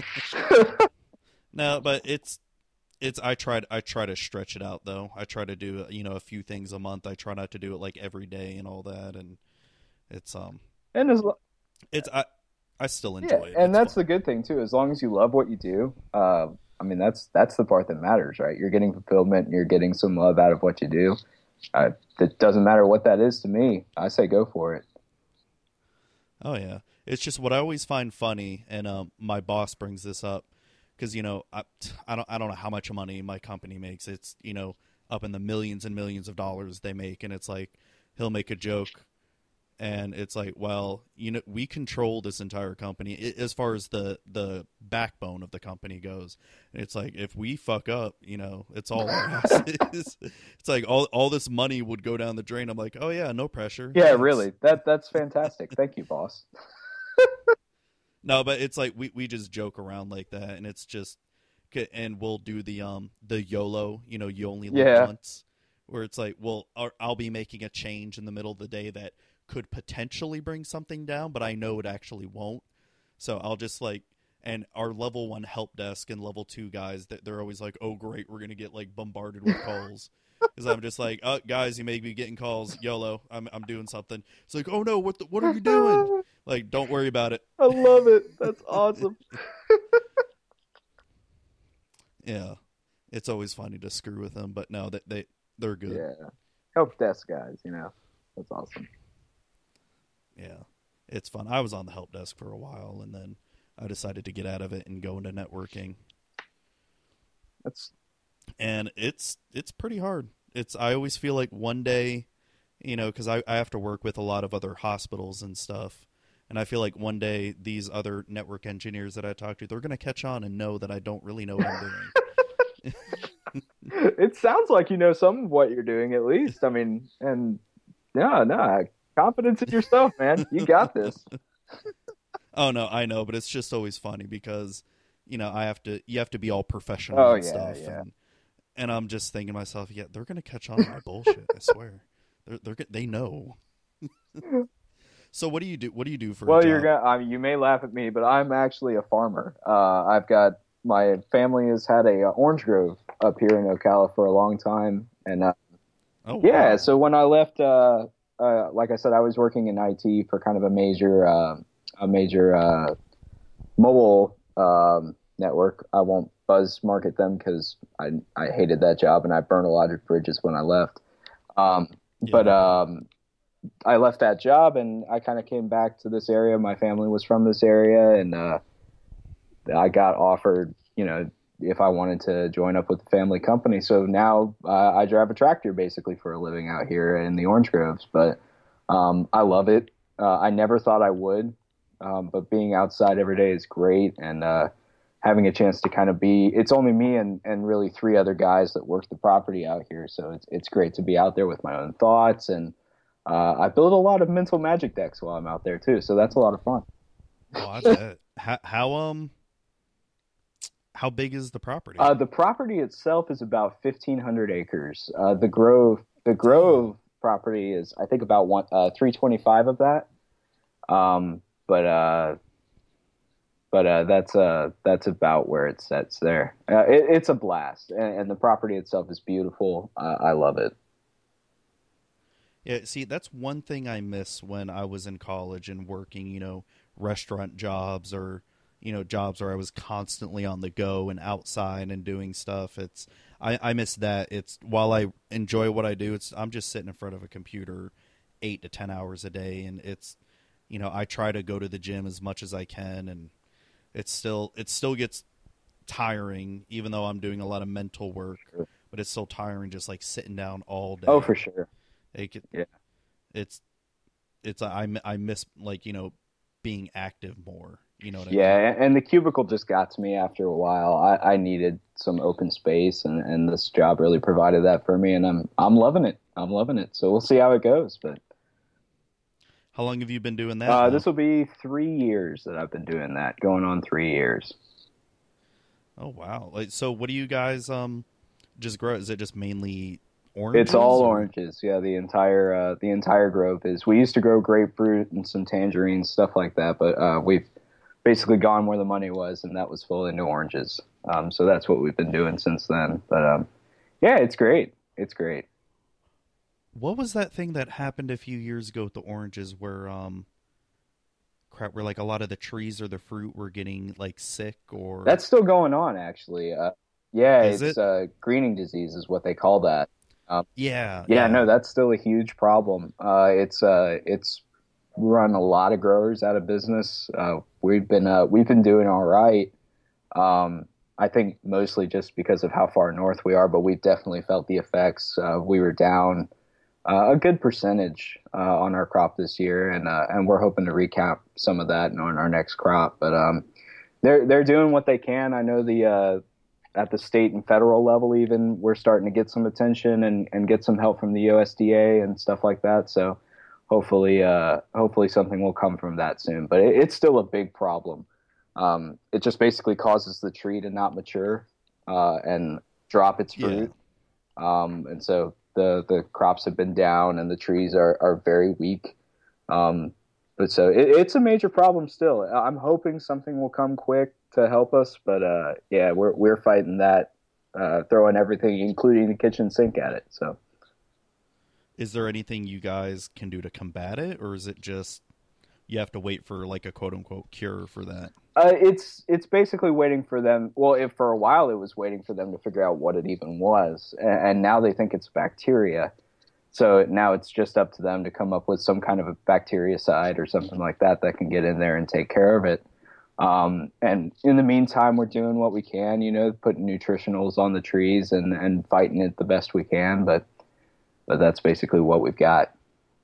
No, but it's I try to stretch it out though. I try to do a few things a month. I try not to do it like every day and all that, and it's And as it's I still Yeah, enjoy it. and It's that's fun. the good thing too. As long as you love what you do, I mean that's the part that matters, right? You're getting fulfillment, and you're getting some love out of what you do. It doesn't matter what that is to me. I say go for it. Oh yeah, it's just what I always find funny, and my boss brings this up because I don't know how much money my company makes. It's up in the millions and millions of dollars they make, and it's like he'll make a joke, and it's like, well, we control this entire company as far as the backbone of the company goes. And it's like if we fuck up, it's all our asses. It's like all this money would go down the drain. I'm like, oh yeah, no pressure, Yeah, thanks. really. That's fantastic. Thank you, boss. No, but it's like we just joke around like that, and it's just, and we'll do the YOLO, you only live Yeah, once, where it's like, well, I'll be making a change in the middle of the day that could potentially bring something down, but I know it actually won't. So I'll just like, and our level one help desk and level two guys, that they're always like, oh great, we're gonna get like bombarded with calls. Because I'm just like, guys, you may be getting calls. YOLO, I'm doing something. It's like, oh no, what are you doing? I Like, don't worry about it. love it. That's awesome. Yeah, it's always funny to screw with them, but no, they're good. Yeah, help desk guys. That's awesome. Yeah, it's fun. I was on the help desk for a while, and then I decided to get out of it and go into networking, That's and it's pretty hard. It's I always feel like one day, because I have to work with a lot of other hospitals and stuff. And I feel like one day these other network engineers that I talk to, they're going to catch on and know that I don't really know what I'm doing. it sounds like you know some of what you're doing at least. I mean, and no, no, confidence in yourself, man. You got this. Oh no, I know, but it's just always funny because you have to be all professional Oh and yeah, stuff, yeah. and I'm just thinking to myself, yeah, they're gonna catch on to my bullshit. I swear, they know. So what do you do? What do you do for a Well, you're job? gonna. I mean, you may laugh at me, but I'm actually a farmer. I've got my family has had a orange grove up here in Ocala for a long time, and Oh yeah. wow. So when I left, like I said, I was working in IT for kind of a major mobile network. I won't buzz market them because I hated that job and I burned a lot of bridges when I left. Um, Yeah, but no doubt. I left that job and I kind of came back to this area. My family was from this area, and I got offered, if I wanted to join up with the family company. So now I drive a tractor basically for a living out here in the orange groves. But I love it. I never thought I would, but being outside every day is great, and having a chance to kind of be. It's only me and really three other guys that work the property out here, so it's great to be out there with my own thoughts and. I build a lot of mental magic decks while I'm out there too, so that's a lot of fun. Oh, I bet. How big is the property? The property itself is about 1,500 acres. The Grove Damn. property is, I think, about 325 of that. Um, but that's about where it sets there. It's a blast, and the property itself is beautiful. I love it. Yeah, see, that's one thing I miss when I was in college and working, restaurant jobs or, jobs where I was constantly on the go and outside and doing stuff. I miss that. It's while I enjoy what I do, I'm just sitting in front of a computer 8 to 10 hours a day, and I try to go to the gym as much as I can, and it still gets tiring, even though I'm doing a lot of mental work. Sure. But it's still tiring, just like sitting down all Oh, for day. sure. Like Yeah. it's I miss like being active more. You know what I mean? Yeah, and the cubicle just got to me after a while. I needed some open space, and this job really provided that for me, and I'm loving it. I'm loving it. So we'll see how it goes. But How long have you been doing that this now? will be 3 years that I've been doing that, going on 3 years. Oh wow! Like, so what do you guys just grow? Is it just mainly It's all oranges or? oranges. Yeah, the entire grove is. We used to grow grapefruit and some tangerines, stuff like that, but we've basically gone where the money was, and that was full into oranges. So that's what we've been doing since then. But yeah, it's great. It's great. What was that thing that happened a few years ago with the oranges where crap, where like a lot of the trees or the fruit were getting like sick or That's still going on, actually. Yeah, is it's it? greening disease is what they call that. Um, Yeah, yeah, no, yeah. that's still a huge problem. It's run a lot of growers out of business. We've been doing all right. I think mostly just because of how far north we are, but we've definitely felt the effects. We were down a good percentage on our crop this year, and we're hoping to recap some of that on our next crop. But they're doing what they can. I know the at the state and federal level, even we're starting to get some attention and get some help from the USDA and stuff like that. So hopefully something will come from that soon. But it's still a big problem. It just basically causes the tree to not mature and drop its Yeah. fruit, and so the crops have been down and the trees are very weak. Um, but so it's a major problem still. I'm hoping something will come quick to help us, but yeah, we're fighting that, throwing everything, including the kitchen sink, at it. So Is there anything you guys can do to combat it, or is it just you have to wait for like a quote unquote cure for that? it's basically waiting for them. Well, if for a while it was waiting for them to figure out what it even was, and now they think it's bacteria. So now it's just up to them to come up with some kind of a bactericide or something like that that can get in there and take care of it. And in the meantime, we're doing what we can, putting nutritionals on the trees and fighting it the best we can. But that's basically what we've got.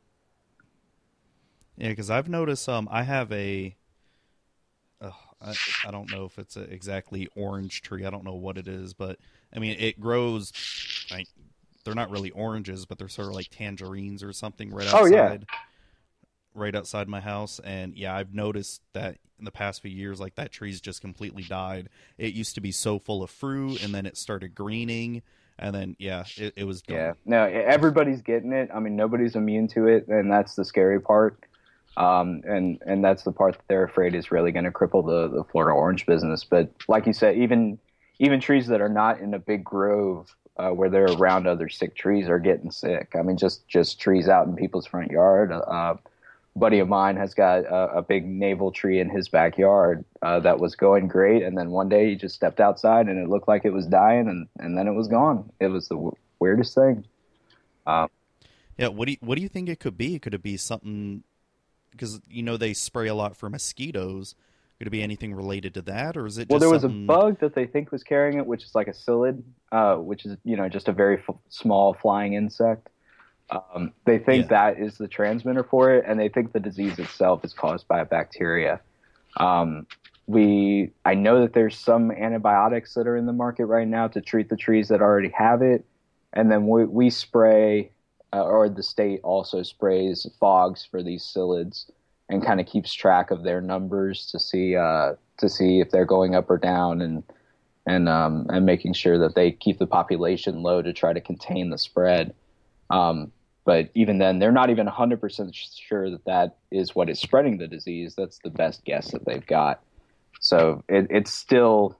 Yeah, because I've noticed I have a uh, I don't know if it's a exactly orange tree. I don't know what it is, but I mean it grows. Like, they're not really oranges, but they're sort of like tangerines or something Oh yeah, right outside my house. And yeah, I've noticed that in the past few years, like that tree's just completely died. It used to be so full of fruit, and then it started greening, and then yeah, it was yeah. done. No, everybody's getting it. I mean, nobody's immune to it, and that's the scary part. And that's the part that they're afraid is really going to cripple the Florida orange business. But like you said, even trees that are not in a big grove where they're around other sick trees are getting sick. I mean, just trees out in people's front yard. Buddy of mine has got a big navel tree in his backyard that was going great, and then one day he just stepped outside and it looked like it was dying, and then it was gone. It was the weirdest thing. Um, Yeah, what do you think it could be? Could it be something? Because they spray a lot for mosquitoes. Could it be anything related to that, or is it well, just there was a something? bug that they think was carrying it, which is like a psyllid, which is just a very small flying insect. They think Yeah, that is the transmitter for it, and they think the disease itself is caused by a bacteria. Um, I know that there's some antibiotics that are in the market right now to treat the trees that already have it, and then we spray, or the state also sprays fogs for these psyllids, and kind of keeps track of their numbers to see if they're going up or down, and making sure that they keep the population low to try to contain the spread. Um, but even then, they're not even 100% sure that that is what is spreading the disease. That's the best guess that they've got. So it's still,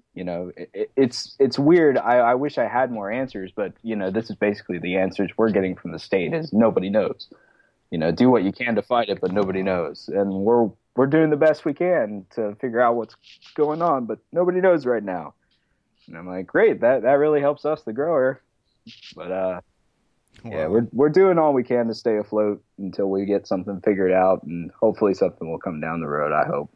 it's weird. I wish I had more answers, but this is basically the answers we're getting from the state is nobody knows. Do what you can to fight it, but nobody knows, and we're doing the best we can to figure out what's going on, but nobody knows right now. And I'm like, great, that really helps us, the grower. But yeah, Wow. we're doing all we can to stay afloat until we get something figured out, and hopefully something will come down the road. I hope.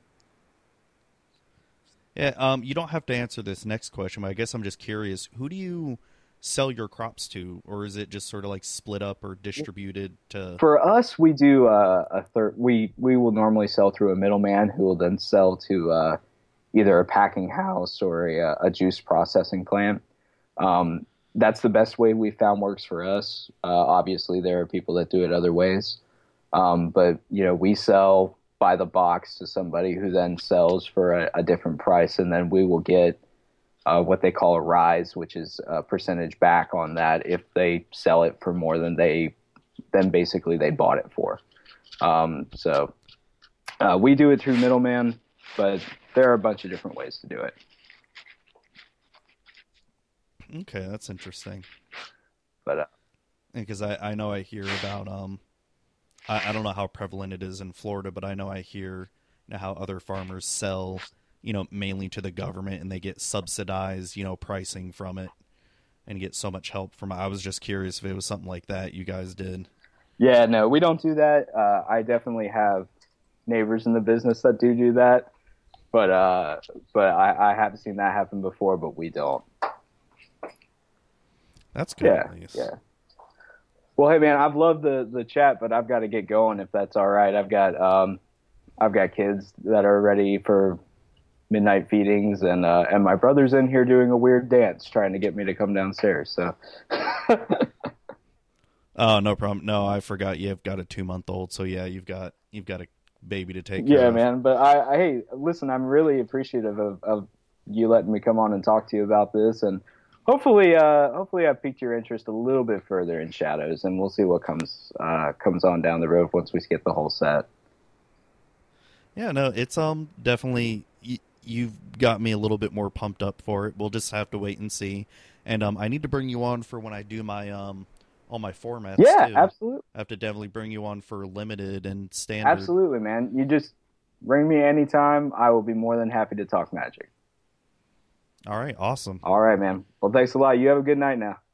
Yeah, you don't have to answer this next question, but I guess I'm just curious. Who do you sell your crops to, or is it just sort of like split up or distributed to? For us, we do a third. We will normally sell through a middleman who will then sell to either a packing house or a juice processing plant. That's the best way we found works for us. Obviously, there are people that do it other ways, but we sell by the box to somebody who then sells for a different price, and then we will get what they call a rise, which is a percentage back on that if they sell it for more than basically they bought it for. So we do it through middleman, but there are a bunch of different ways to do it. Okay, that's interesting. But Because I know I hear about I don't know how prevalent it is in Florida, but I know I hear how other farmers sell, mainly to the government and they get subsidized, pricing from it and get so much help from it. I was just curious if it was something like that you guys did. yeah, no, we don't do that. I definitely have neighbors in the business that do that, but I have seen that happen before, but we don't. That's good Yeah, at least. yeah. Well, hey man, I've loved the chat, but I've got to get going if that's all right. I've got kids that are ready for midnight feedings, and my brother's in here doing a weird dance, trying to get me to come downstairs. So, Oh, no problem. No, I forgot you've got a 2 month old, so yeah, you've got a baby to take care yeah, of. man. But hey, listen, I'm really appreciative of you letting me come on and talk to you about this, and hopefully I've piqued your interest a little bit further in shadows, and we'll see what comes on down the road once we get the whole set. Yeah, no, it's definitely you've got me a little bit more pumped up for it. We'll just have to wait and see. And I need to bring you on for when I do my all my formats Yeah, too. absolutely, I have to definitely bring you on for limited and standard. absolutely, man. You just ring me anytime. I will be more than happy to talk magic. All right, awesome. All right, man. Well, thanks a lot. You have a good night now.